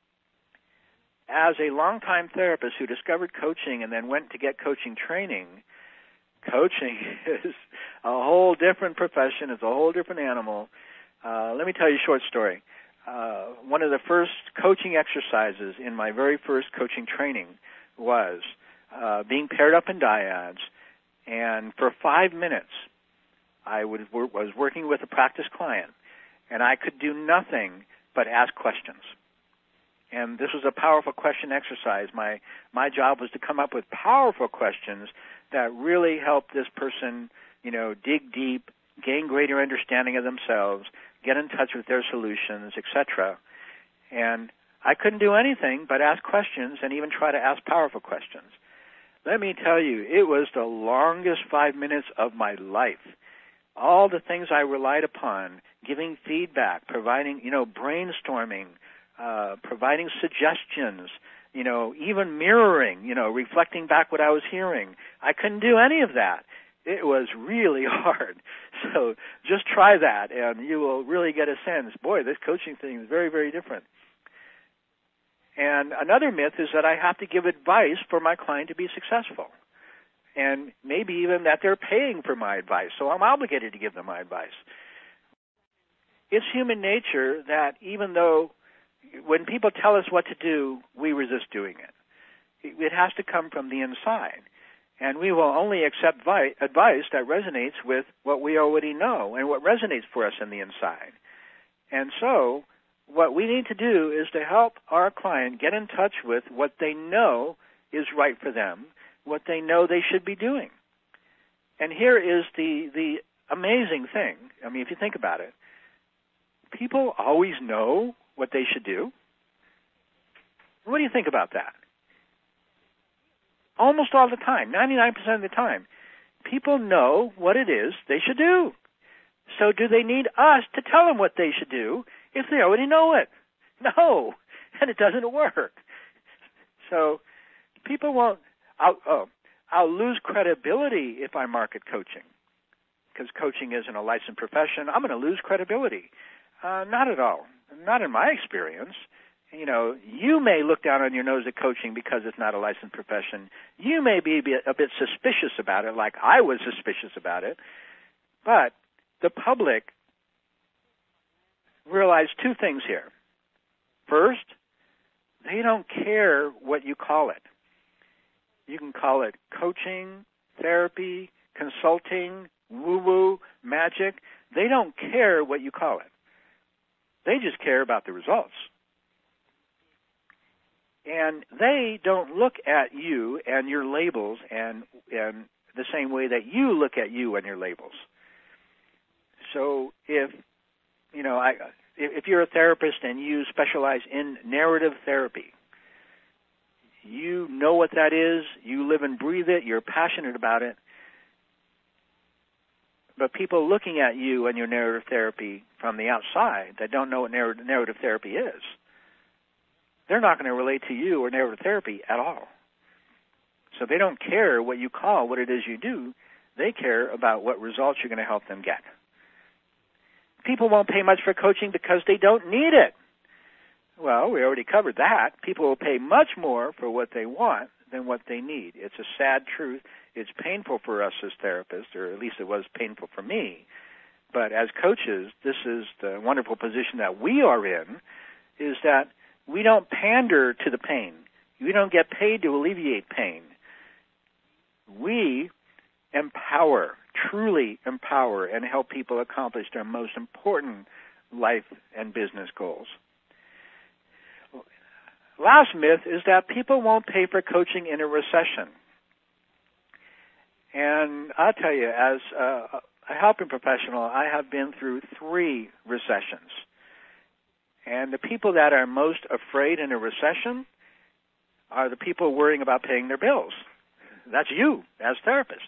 A: as a longtime therapist who discovered coaching and then went to get coaching training, coaching is a whole different profession. It's a whole different animal. Let me tell you a short story. One of the first coaching exercises in my very first coaching training was being paired up in dyads, and for 5 minutes I was working with a practice client, and I could do nothing but ask questions. And this was a powerful question exercise. My job was to come up with powerful questions that really helped this person, dig deep, gain greater understanding of themselves, get in touch with their solutions, etc. And I couldn't do anything but ask questions and even try to ask powerful questions. Let me tell you, it was the longest 5 minutes of my life. All the things I relied upon, giving feedback, providing, brainstorming, providing suggestions, even mirroring, reflecting back what I was hearing. I couldn't do any of that. It was really hard. So just try that, and you will really get a sense, boy, this coaching thing is very, very different. And another myth is that I have to give advice for my client to be successful. And maybe even that they're paying for my advice, so I'm obligated to give them my advice. It's human nature that even though when people tell us what to do, we resist doing it. It has to come from the inside. And we will only accept advice that resonates with what we already know and what resonates for us in the inside. And so what we need to do is to help our client get in touch with what they know is right for them, what they know they should be doing. And here is the amazing thing. I mean, if you think about it, people always know what they should do. What do you think about that? Almost all the time, 99% of the time, people know what it is they should do. So do they need us to tell them what they should do if they already know it? No, and it doesn't work. So people won't, I'll lose credibility if I market coaching, because coaching isn't a licensed profession. I'm going to lose credibility. Not at all. Not in my experience. You know, you may look down on your nose at coaching because it's not a licensed profession. You may be a bit suspicious about it, like I was suspicious about it. But the public realize two things here. First, they don't care what you call it. You can call it coaching, therapy, consulting, woo-woo, magic. They don't care what you call it. They just care about the results. And they don't look at you and your labels and the same way that you look at you and your labels. So if you're a therapist and you specialize in narrative therapy, you know what that is, you live and breathe it, you're passionate about it, but people looking at you and your narrative therapy from the outside that don't know what narrative therapy is, they're not going to relate to you or narrative therapy at all. So they don't care what you call what it is you do. They care about what results you're going to help them get. People won't pay much for coaching because they don't need it. Well, we already covered that. People will pay much more for what they want than what they need. It's a sad truth. It's painful for us as therapists, or at least it was painful for me. But as coaches, this is the wonderful position that we are in, is that we don't pander to the pain. We don't get paid to alleviate pain. We empower, truly empower, and help people accomplish their most important life and business goals. Last myth is that people won't pay for coaching in a recession. And I'll tell you, as a helping professional, I have been through 3 recessions. And the people that are most afraid in a recession are the people worrying about paying their bills. That's you as therapist.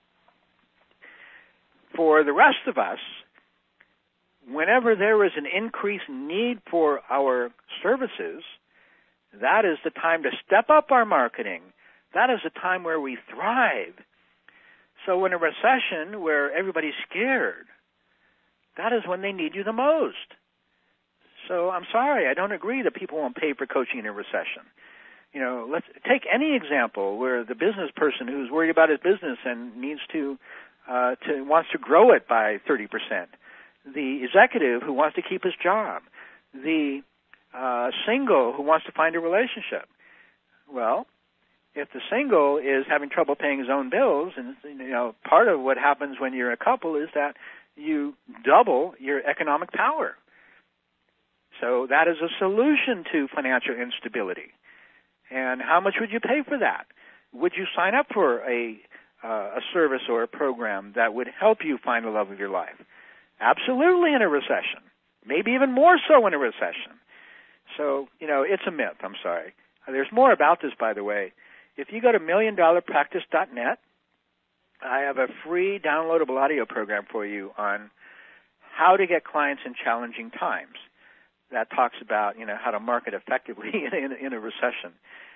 A: For the rest of us, whenever there is an increased need for our services, that is the time to step up our marketing. That is the time where we thrive. So in a recession where everybody's scared, that is when they need you the most. So I'm sorry, I don't agree that people won't pay for coaching in a recession. You know, let's take any example where the business person who's worried about his business and needs wants to grow it by 30%. The executive who wants to keep his job. The single who wants to find a relationship. Well, if the single is having trouble paying his own bills, and part of what happens when you're a couple is that you double your economic power. So that is a solution to financial instability. And how much would you pay for that? Would you sign up for a service or a program that would help you find the love of your life? Absolutely in a recession. Maybe even more so in a recession. So, it's a myth. I'm sorry. There's more about this, by the way. If you go to milliondollarpractice.net, I have a free downloadable audio program for you on how to get clients in challenging times. That talks about, how to market effectively in a recession.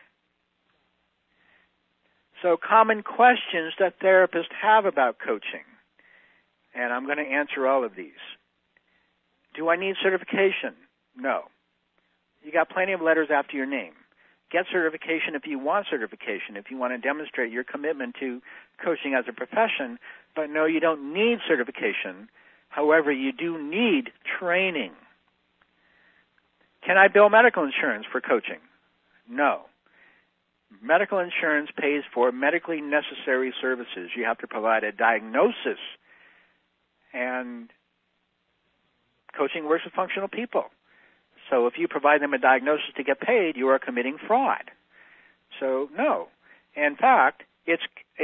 A: So common questions that therapists have about coaching. And I'm going to answer all of these. Do I need certification? No. You got plenty of letters after your name. Get certification if you want certification, if you want to demonstrate your commitment to coaching as a profession. But no, you don't need certification. However, you do need training. Can I bill medical insurance for coaching? No. Medical insurance pays for medically necessary services. You have to provide a diagnosis. And coaching works with functional people. So if you provide them a diagnosis to get paid, you are committing fraud. So no. In fact, It's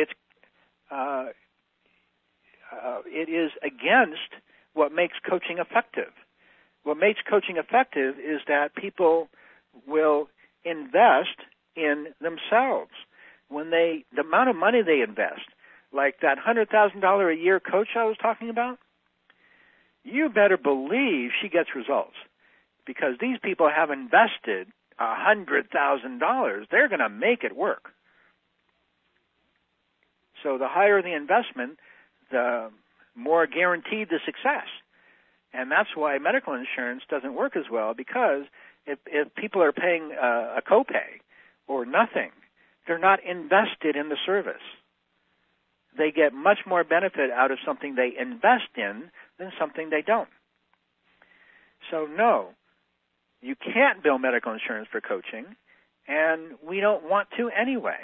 A: it is against what makes coaching effective. What makes coaching effective is that people will invest in themselves. When the amount of money they invest, like that $100,000 a year coach I was talking about, you better believe she gets results, because these people have invested $100,000. They're going to make it work. So the higher the investment, the more guaranteed the success. And that's why medical insurance doesn't work as well, because if people are paying a copay or nothing, they're not invested in the service. They get much more benefit out of something they invest in than something they don't. So no, you can't bill medical insurance for coaching, and we don't want to anyway.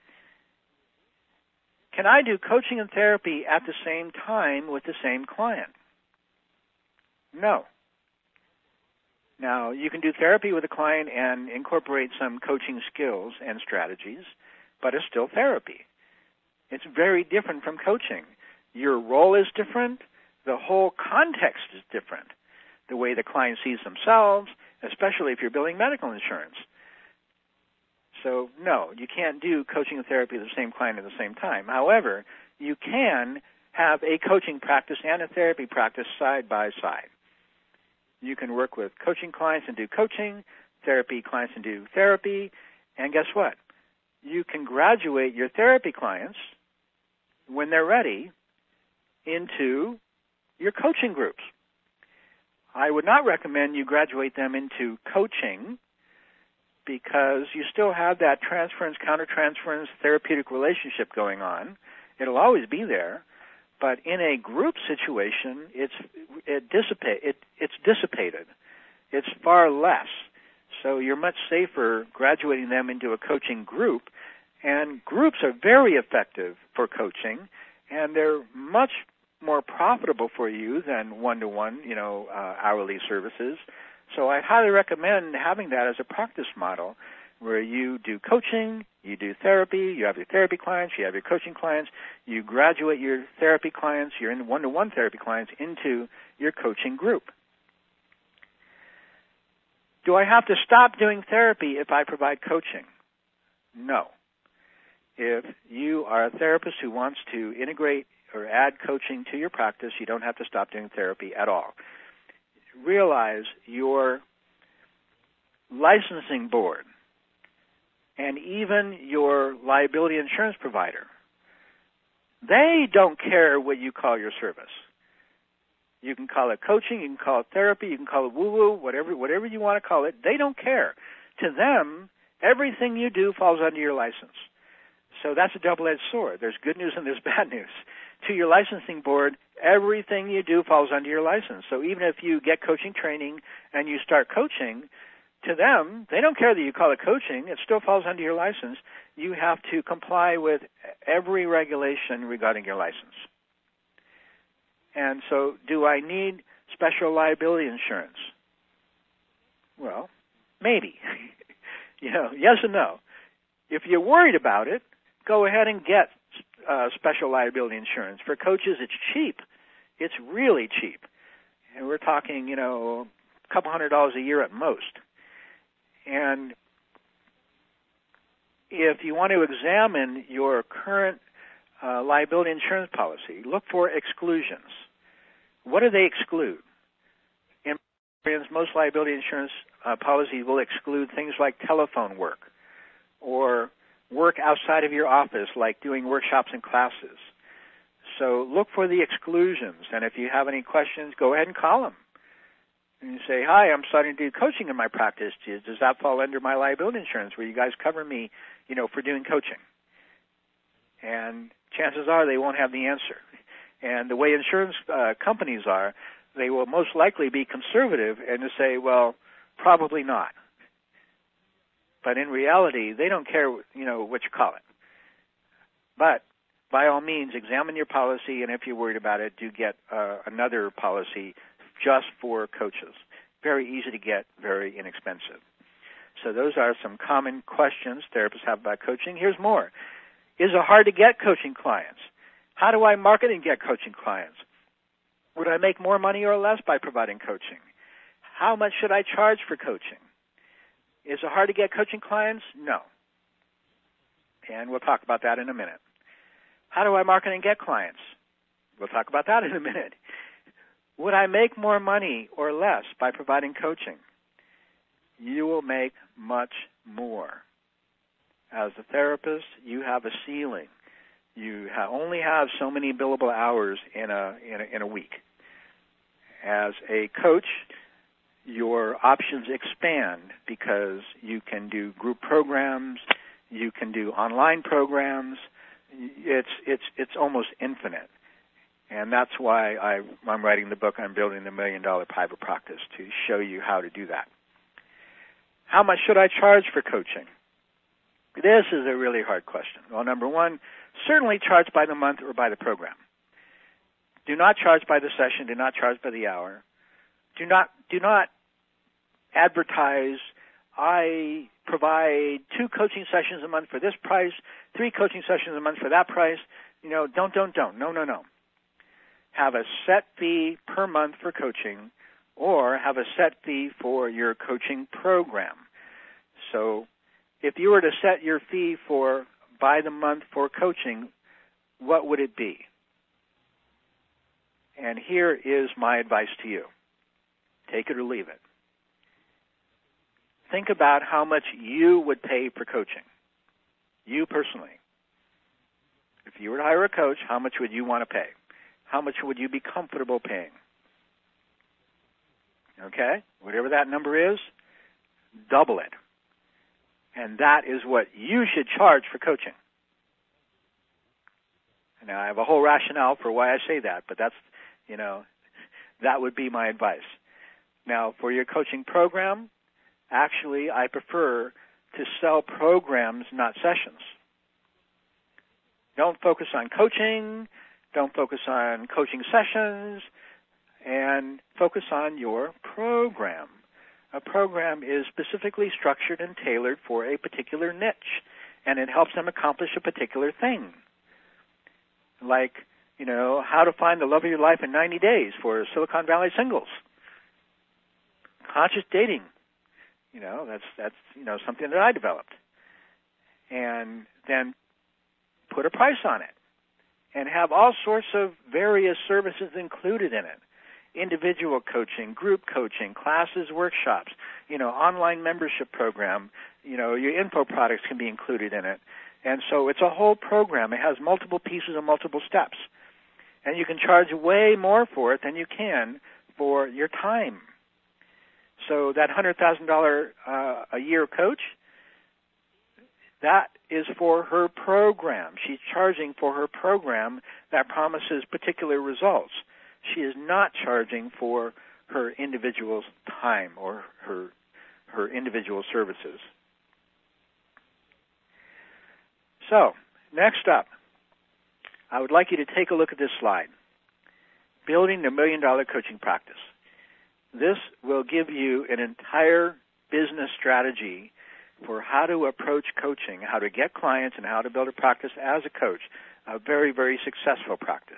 A: Can I do coaching and therapy at the same time with the same client? No. Now, you can do therapy with a client and incorporate some coaching skills and strategies, but it's still therapy. It's very different from coaching. Your role is different. The whole context is different. The way the client sees themselves, especially if you're billing medical insurance. So, no, you can't do coaching and therapy with the same client at the same time. However, you can have a coaching practice and a therapy practice side by side. You can work with coaching clients and do coaching, therapy clients and do therapy, and guess what? You can graduate your therapy clients, when they're ready, into your coaching groups. I would not recommend you graduate them into coaching, because you still have that transference, countertransference, therapeutic relationship going on. It'll always be there. But in a group situation, it's dissipated. It's far less. So you're much safer graduating them into a coaching group. And groups are very effective for coaching, and they're much more profitable for you than one-to-one, hourly services. So I highly recommend having that as a practice model, where you do coaching, you do therapy, you have your therapy clients, you have your coaching clients, you graduate your therapy clients, your one-to-one therapy clients into your coaching group. Do I have to stop doing therapy if I provide coaching? No. If you are a therapist who wants to integrate or add coaching to your practice, you don't have to stop doing therapy at all. Realize your licensing board and even your liability insurance provider, they don't care what you call your service. You can call it coaching, you can call it therapy, you can call it woo-woo, whatever you want to call it. They don't care. To them, everything you do falls under your license. So that's a double-edged sword. There's good news and there's bad news. To your licensing board, everything you do falls under your license. So even if you get coaching training and you start coaching, to them, they don't care that you call it coaching. It still falls under your license. You have to comply with every regulation regarding your license. And so, do I need special liability insurance? Well, maybe. Yes and no. If you're worried about it, go ahead and get special liability insurance. For coaches, it's cheap. It's really cheap. And we're talking, a couple $100 a year at most. And if you want to examine your current liability insurance policy, look for exclusions. What do they exclude? In most liability insurance policies will exclude things like telephone work or work outside of your office, like doing workshops and classes. So look for the exclusions, and if you have any questions, go ahead and call them. And you say, hi, I'm starting to do coaching in my practice. Does that fall under my liability insurance? Will you guys cover me, for doing coaching? And chances are they won't have the answer. And the way insurance companies are, they will most likely be conservative and to say, well, probably not. But in reality, they don't care, what you call it. But by all means, examine your policy, and if you're worried about it, do get another policy just for coaches. Very easy to get, very inexpensive. So those are some common questions therapists have about coaching. Here's more. Is it hard to get coaching clients? How do I market and get coaching clients? Would I make more money or less by providing coaching? How much should I charge for coaching? Is it hard to get coaching clients? No. And we'll talk about that in a minute. How do I market and get clients? We'll talk about that in a minute. Would I make more money or less by providing coaching? You will make much more. As a therapist, you have a ceiling. You only have so many billable hours in a week. As a coach, your options expand because you can do group programs, you can do online programs. It's almost infinite. And that's why I'm writing the book, I'm Building the $1 Million Private Practice, to show you how to do that. How much should I charge for coaching? This is a really hard question. Well, number one, certainly charge by the month or by the program. Do not charge by the session. Do not charge by the hour. Do not advertise, I provide 2 coaching sessions a month for this price, 3 coaching sessions a month for that price. Don't. No. Have a set fee per month for coaching, or have a set fee for your coaching program. So if you were to set your fee for by the month for coaching, what would it be? And here is my advice to you. Take it or leave it. Think about how much you would pay for coaching. You personally. If you were to hire a coach, how much would you want to pay? How much would you be comfortable paying? Okay? Whatever that number is, double it. And that is what you should charge for coaching. Now, I have a whole rationale for why I say that, but that's, that would be my advice. Now, for your coaching program, actually, I prefer to sell programs, not sessions. Don't focus on coaching. Don't focus on coaching sessions. And focus on your program. A program is specifically structured and tailored for a particular niche, and it helps them accomplish a particular thing. Like, how to find the love of your life in 90 days for Silicon Valley singles. Conscious dating. That's something that I developed. And then put a price on it. And have all sorts of various services included in it. Individual coaching, group coaching, classes, workshops, online membership program, your info products can be included in it. And so it's a whole program. It has multiple pieces and multiple steps. And you can charge way more for it than you can for your time. So that $100,000 a year coach, that is for her program. She's charging for her program that promises particular results. She is not charging for her individual time or her individual services. So, next up, I would like you to take a look at this slide. Building the $1 Million Coaching Practice. This will give you an entire business strategy for how to approach coaching, how to get clients, and how to build a practice as a coach. A very, very successful practice.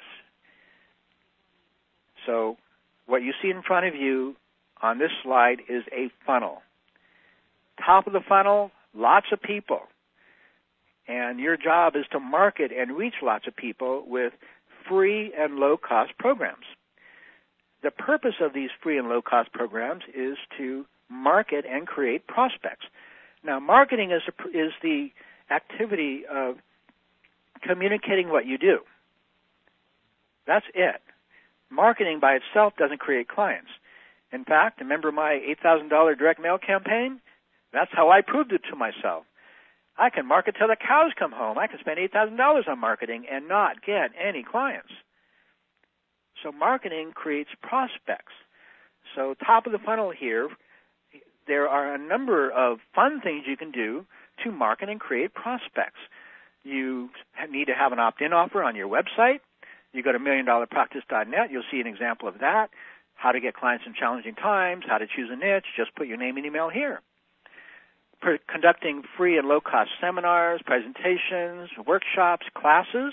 A: So what you see in front of you on this slide is a funnel. Top of the funnel, lots of people. And your job is to market and reach lots of people with free and low-cost programs. The purpose of these free and low-cost programs is to market and create prospects. Now, marketing is the activity of communicating what you do. That's it. Marketing by itself doesn't create clients. In fact, remember my $8,000 direct mail campaign? That's how I proved it to myself. I can market till the cows come home. I can spend $8,000 on marketing and not get any clients. So marketing creates prospects. So top of the funnel here, there are a number of fun things you can do to market and create prospects. You need to have an opt-in offer on your website. You go to $1millionpractice.net. You'll see an example of that. How to get clients in challenging times, how to choose a niche. Just put your name and email here. conducting free and low-cost seminars, presentations, workshops, classes,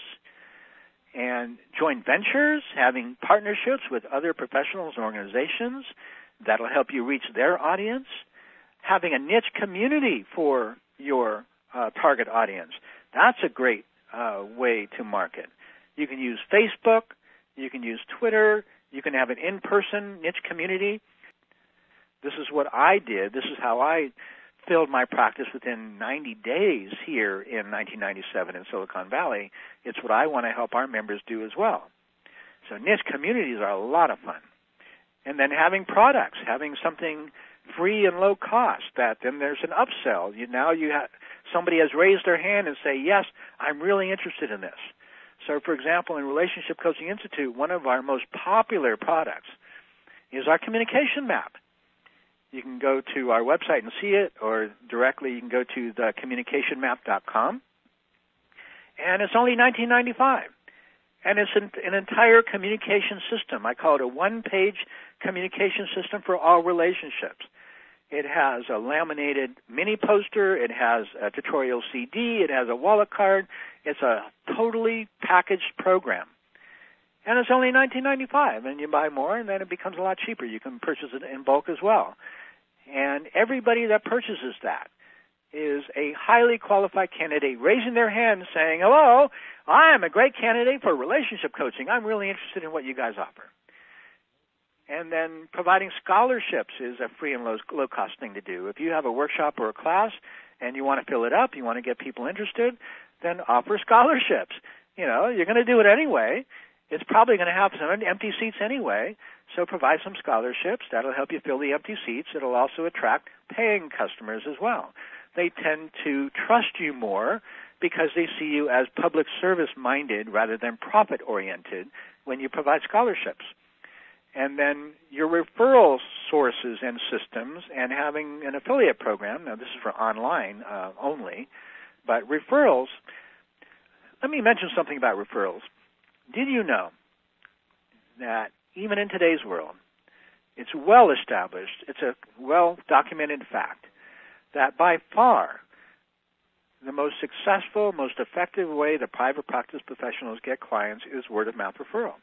A: and joint ventures, having partnerships with other professionals and organizations that'll help you reach their audience, having a niche community for your target audience. That's a great way to market. You can use Facebook, you can use Twitter, you can have an in-person niche community. This is what I did. This is how I filled my practice within 90 days here in 1997 in Silicon Valley. It's what I want to help our members do as well. So niche communities are a lot of fun. And then having products, having something free and low cost, that then there's an upsell. Somebody has raised their hand and say, yes, I'm really interested in this. So, for example, in Relationship Coaching Institute, one of our most popular products is our communication map. You can go to our website and see it, or directly you can go to thecommunicationmap.com. And it's only $19.95. And it's an entire communication system. I call it a one-page communication system for all relationships. It has a laminated mini poster. It has a tutorial CD. It has a wallet card. It's a totally packaged program. And it's only $19.95, and you buy more, and then it becomes a lot cheaper. You can purchase it in bulk as well. And everybody that purchases that is a highly qualified candidate raising their hand saying, hello, I am a great candidate for relationship coaching. I'm really interested in what you guys offer. And then providing scholarships is a free and low-cost thing to do. If you have a workshop or a class and you want to fill it up, you want to get people interested, then offer scholarships. You're going to do it anyway. It's probably going to have some empty seats anyway, so provide some scholarships. That'll help you fill the empty seats. It'll also attract paying customers as well. They tend to trust you more because they see you as public service-minded rather than profit-oriented when you provide scholarships. And then your referral sources and systems and having an affiliate program. Now, this is for online only, but referrals, let me mention something about referrals. Did you know that even in today's world, it's well established, it's a well-documented fact, that by far the most successful, most effective way that private practice professionals get clients is word-of-mouth referral.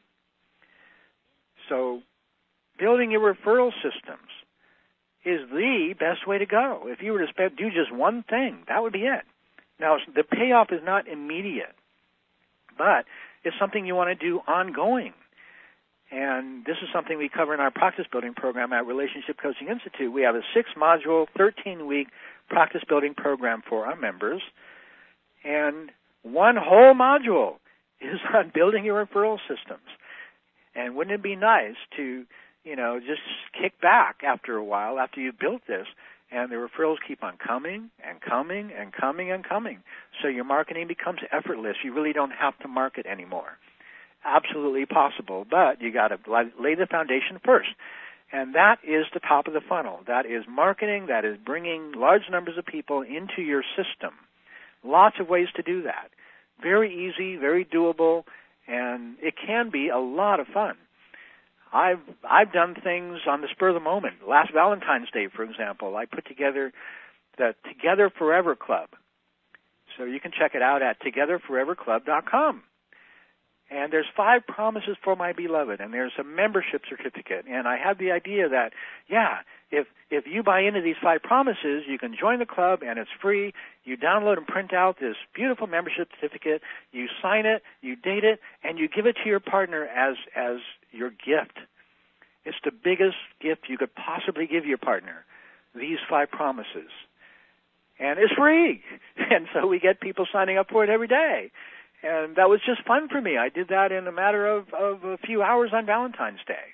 A: So building your referral systems is the best way to go. If you were to do just one thing, that would be it. Now, the payoff is not immediate, but it's something you want to do ongoing. And this is something we cover in our practice building program at Relationship Coaching Institute. We have a 6-module, 13-week practice building program for our members. And one whole module is on building your referral systems. And wouldn't it be nice to, just kick back after a while, after you've built this, and the referrals keep on coming and coming and coming and coming. So your marketing becomes effortless. You really don't have to market anymore. Absolutely possible, but you got to lay the foundation first. And that is the top of the funnel. That is marketing. That is bringing large numbers of people into your system. Lots of ways to do that. Very easy, very doable, and it can be a lot of fun. I've done things on the spur of the moment. Last Valentine's Day, for example, I put together the Together Forever Club. So you can check it out at togetherforeverclub.com. And there's 5 promises for my beloved, and there's a membership certificate. And I had the idea that, if you buy into these 5 promises, you can join the club, and it's free. You download and print out this beautiful membership certificate. You sign it, you date it, and you give it to your partner as your gift. It's the biggest gift you could possibly give your partner, these 5 promises. And it's free. And so we get people signing up for it every day. And that was just fun for me. I did that in a matter of a few hours on Valentine's Day.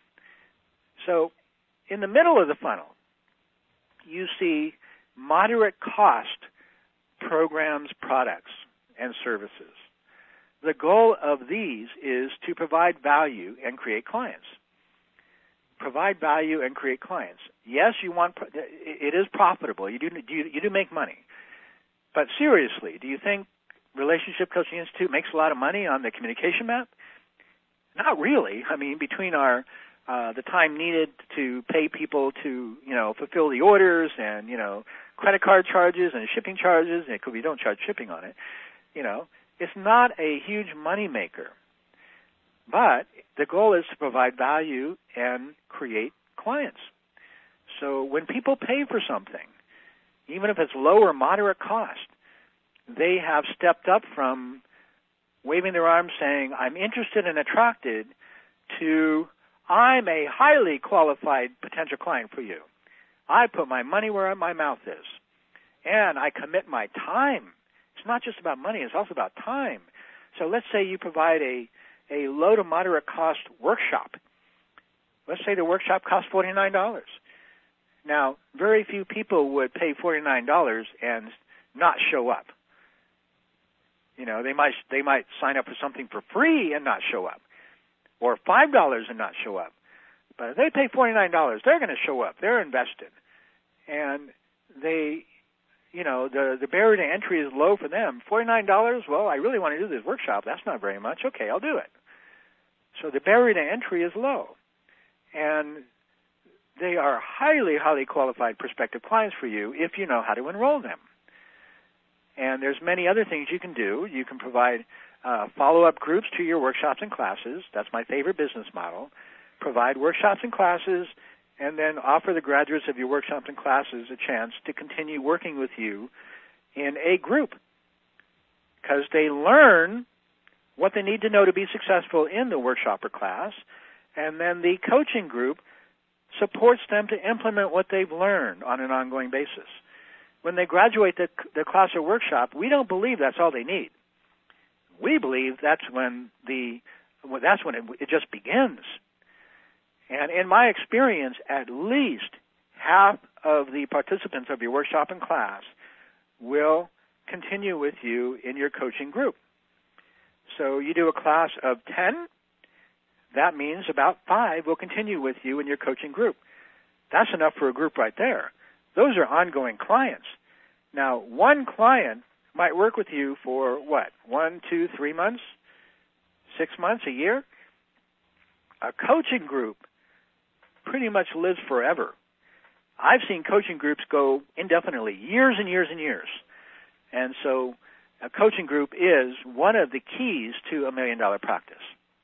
A: So in the middle of the funnel, you see moderate cost programs, products, and services. The goal of these is to provide value and create clients. Provide value and create clients. Yes, it is profitable. You do make money. But seriously, do you think Relationship Coaching Institute makes a lot of money on the communication map? Not really. I mean, between our the time needed to pay people to, fulfill the orders and, credit card charges and shipping charges, and it could be don't charge shipping on it, it's not a huge money maker. But the goal is to provide value and create clients. So when people pay for something, even if it's low or moderate cost, they have stepped up from waving their arms saying, I'm interested and attracted, to I'm a highly qualified potential client for you. I put my money where my mouth is, and I commit my time. It's not just about money, it's also about time. So let's say you provide a low to moderate cost workshop. Let's say the workshop costs $49. Now, very few people would pay $49 and not show up. They might sign up for something for free and not show up, or $5 and not show up. But if they pay $49, they're going to show up. They're invested. And they, the barrier to entry is low for them. $49, well, I really want to do this workshop. That's not very much. Okay, I'll do it. So the barrier to entry is low. And they are highly, highly qualified prospective clients for you if you know how to enroll them. And there's many other things you can do. You can provide follow-up groups to your workshops and classes. That's my favorite business model. Provide workshops and classes, and then offer the graduates of your workshops and classes a chance to continue working with you in a group, because they learn what they need to know to be successful in the workshop or class, and then the coaching group supports them to implement what they've learned on an ongoing basis. When they graduate the class or workshop, we don't believe that's all they need. We believe that's when it just begins. And in my experience, at least half of the participants of your workshop and class will continue with you in your coaching group. So you do a class of 10, that means about 5 will continue with you in your coaching group. That's enough for a group right there. Those are ongoing clients. Now, one client might work with you for what? 1, 2, 3 months? 6 months? A year? A coaching group pretty much lives forever. I've seen coaching groups go indefinitely, years and years and years. And so a coaching group is one of the keys to a $1 million practice.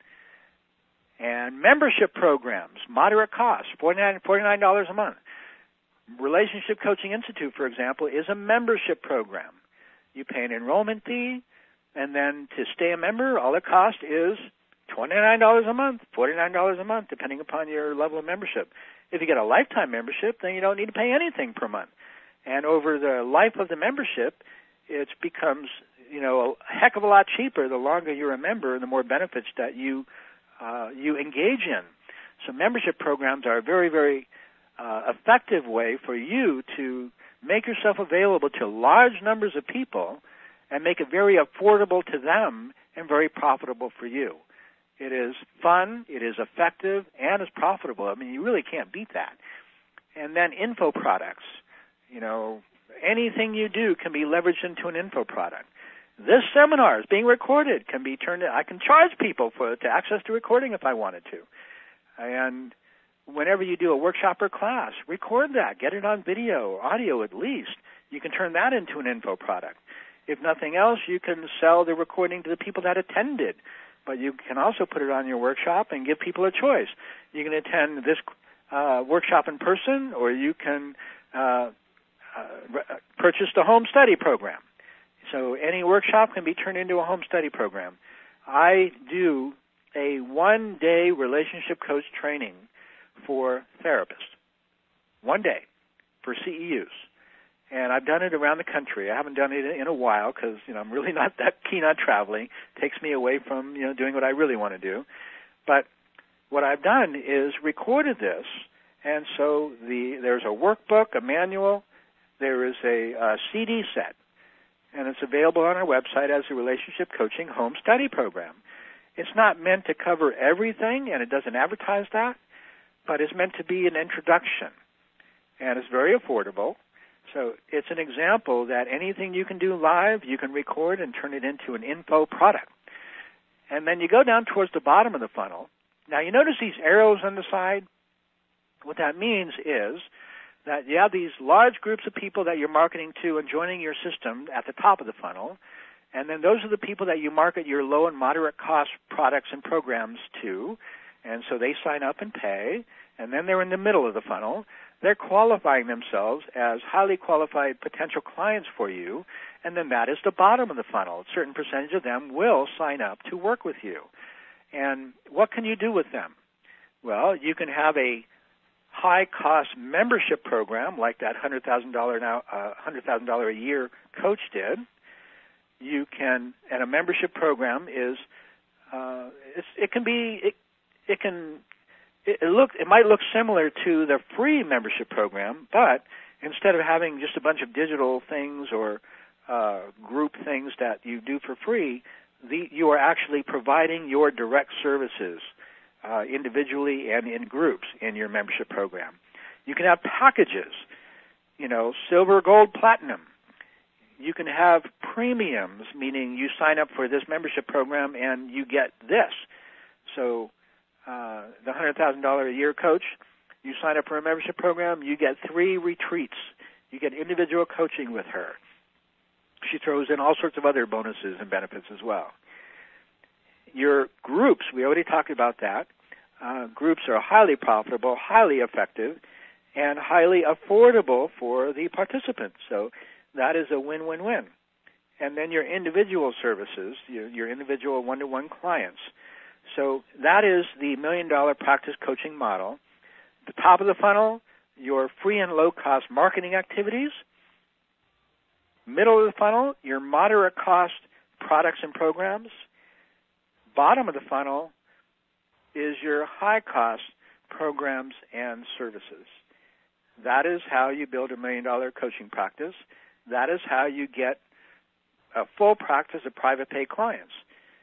A: And membership programs, moderate cost, $49 a month. Relationship Coaching Institute, for example, is a membership program. You pay an enrollment fee, and then to stay a member, all it costs is $29 a month, $49 a month, depending upon your level of membership. If you get a lifetime membership, then you don't need to pay anything per month. And over the life of the membership, it becomes, a heck of a lot cheaper the longer you're a member and the more benefits that you engage in. So membership programs are a very, very effective way for you to make yourself available to large numbers of people and make it very affordable to them and very profitable for you. It is fun, it is effective, and it's profitable. I mean, you really can't beat that. And then info products. Anything you do can be leveraged into an info product. This seminar is being recorded, can be turned. I can charge people to access the recording if I wanted to. And whenever you do a workshop or class, record that, get it on video, audio at least. You can turn that into an info product. If nothing else, you can sell the recording to the people that attended. But you can also put it on your workshop and give people a choice. You can attend this workshop in person, or you can purchase the home study program. So any workshop can be turned into a home study program. I do a one-day relationship coach training for therapists. 1 day for CEUs. And I've done it around the country. I haven't done it in a while because, I'm really not that keen on traveling. It takes me away from, doing what I really want to do. But what I've done is recorded this, and so there's a workbook, a manual, there is a CD set, and it's available on our website as a Relationship Coaching Home Study Program. It's not meant to cover everything, and it doesn't advertise that, but it's meant to be an introduction, and it's very affordable. So it's an example that anything you can do live, you can record and turn it into an info product. And then you go down towards the bottom of the funnel. Now, you notice these arrows on the side? What that means is that you have these large groups of people that you're marketing to and joining your system at the top of the funnel, and then those are the people that you market your low and moderate cost products and programs to, and so they sign up and pay, and then they're in the middle of the funnel. They're qualifying themselves as highly qualified potential clients for you, and then that is the bottom of the funnel. A certain percentage of them will sign up to work with you. And what can you do with them? Well, you can have a high-cost membership program like that $100,000 a year coach did. You can, and a membership program is, it might look similar to the free membership program, but instead of having just a bunch of digital things or group things that you do for free, you are actually providing your direct services individually and in groups in your membership program. You can have packages, silver, gold, platinum. You can have premiums, meaning you sign up for this membership program and you get this. So the $100,000 a year coach, you sign up for a membership program, you get 3 retreats. You get individual coaching with her. She throws in all sorts of other bonuses and benefits as well. Your groups, we already talked about that. Groups are highly profitable, highly effective, and highly affordable for the participants. So that is a win-win-win. And then your individual services, your individual one-to-one clients. So that is the $1 Million Practice Coaching model. The top of the funnel, your free and low-cost marketing activities. Middle of the funnel, your moderate-cost products and programs. Bottom of the funnel is your high-cost programs and services. That is how you build a $1 million coaching practice. That is how you get a full practice of private pay clients.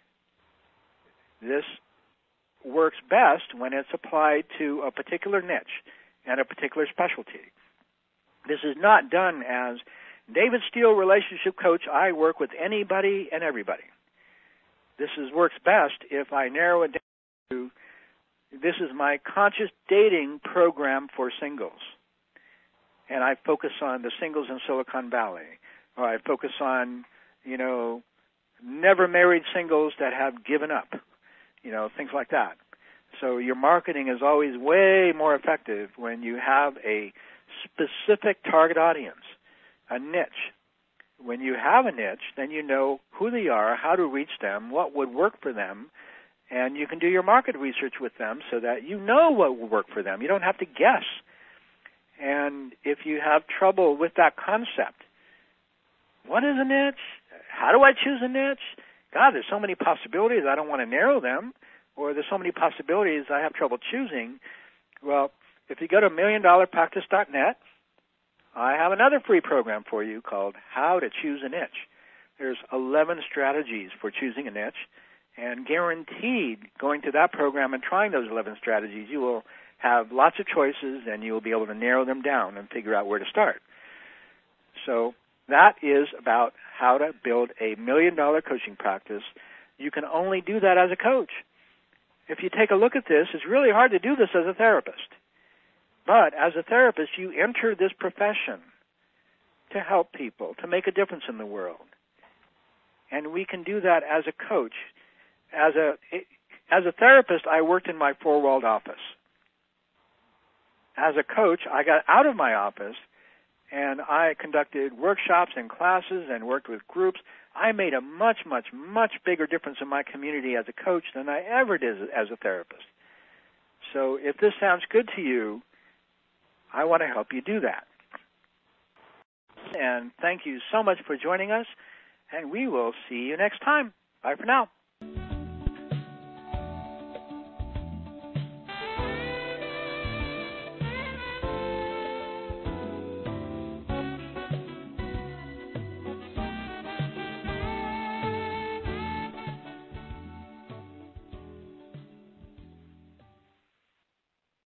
A: This works best when it's applied to a particular niche and a particular specialty. This is not done as David Steele, relationship coach. I work with anybody and everybody. This works best if I narrow it down to, this is my conscious dating program for singles. And I focus on the singles in Silicon Valley. Or I focus on, never married singles that have given up. Things like that. So your marketing is always way more effective when you have a specific target audience, a niche. When you have a niche, then you know who they are, how to reach them, what would work for them, and you can do your market research with them so that you know what will work for them. You don't have to guess. And if you have trouble with that concept, what is a niche? How do I choose a niche? God, there's so many possibilities, I don't want to narrow them, or there's so many possibilities I have trouble choosing. Well, if you go to $1millionpractice.net, I have another free program for you called How to Choose a Niche. There's 11 strategies for choosing a niche, and guaranteed going to that program and trying those 11 strategies, you will have lots of choices and you will be able to narrow them down and figure out where to start. So that is about how to build a $1 million coaching practice. You can only do that as a coach. If you take a look at this, it's really hard to do this as a therapist. But as a therapist, you enter this profession to help people, to make a difference in the world. And we can do that as a coach. As a therapist, I worked in my four-walled office. As a coach, I got out of my office and I conducted workshops and classes and worked with groups. I made a much, much, much bigger difference in my community as a coach than I ever did as a therapist. So if this sounds good to you, I want to help you do that. And thank you so much for joining us, and we will see you next time. Bye for now.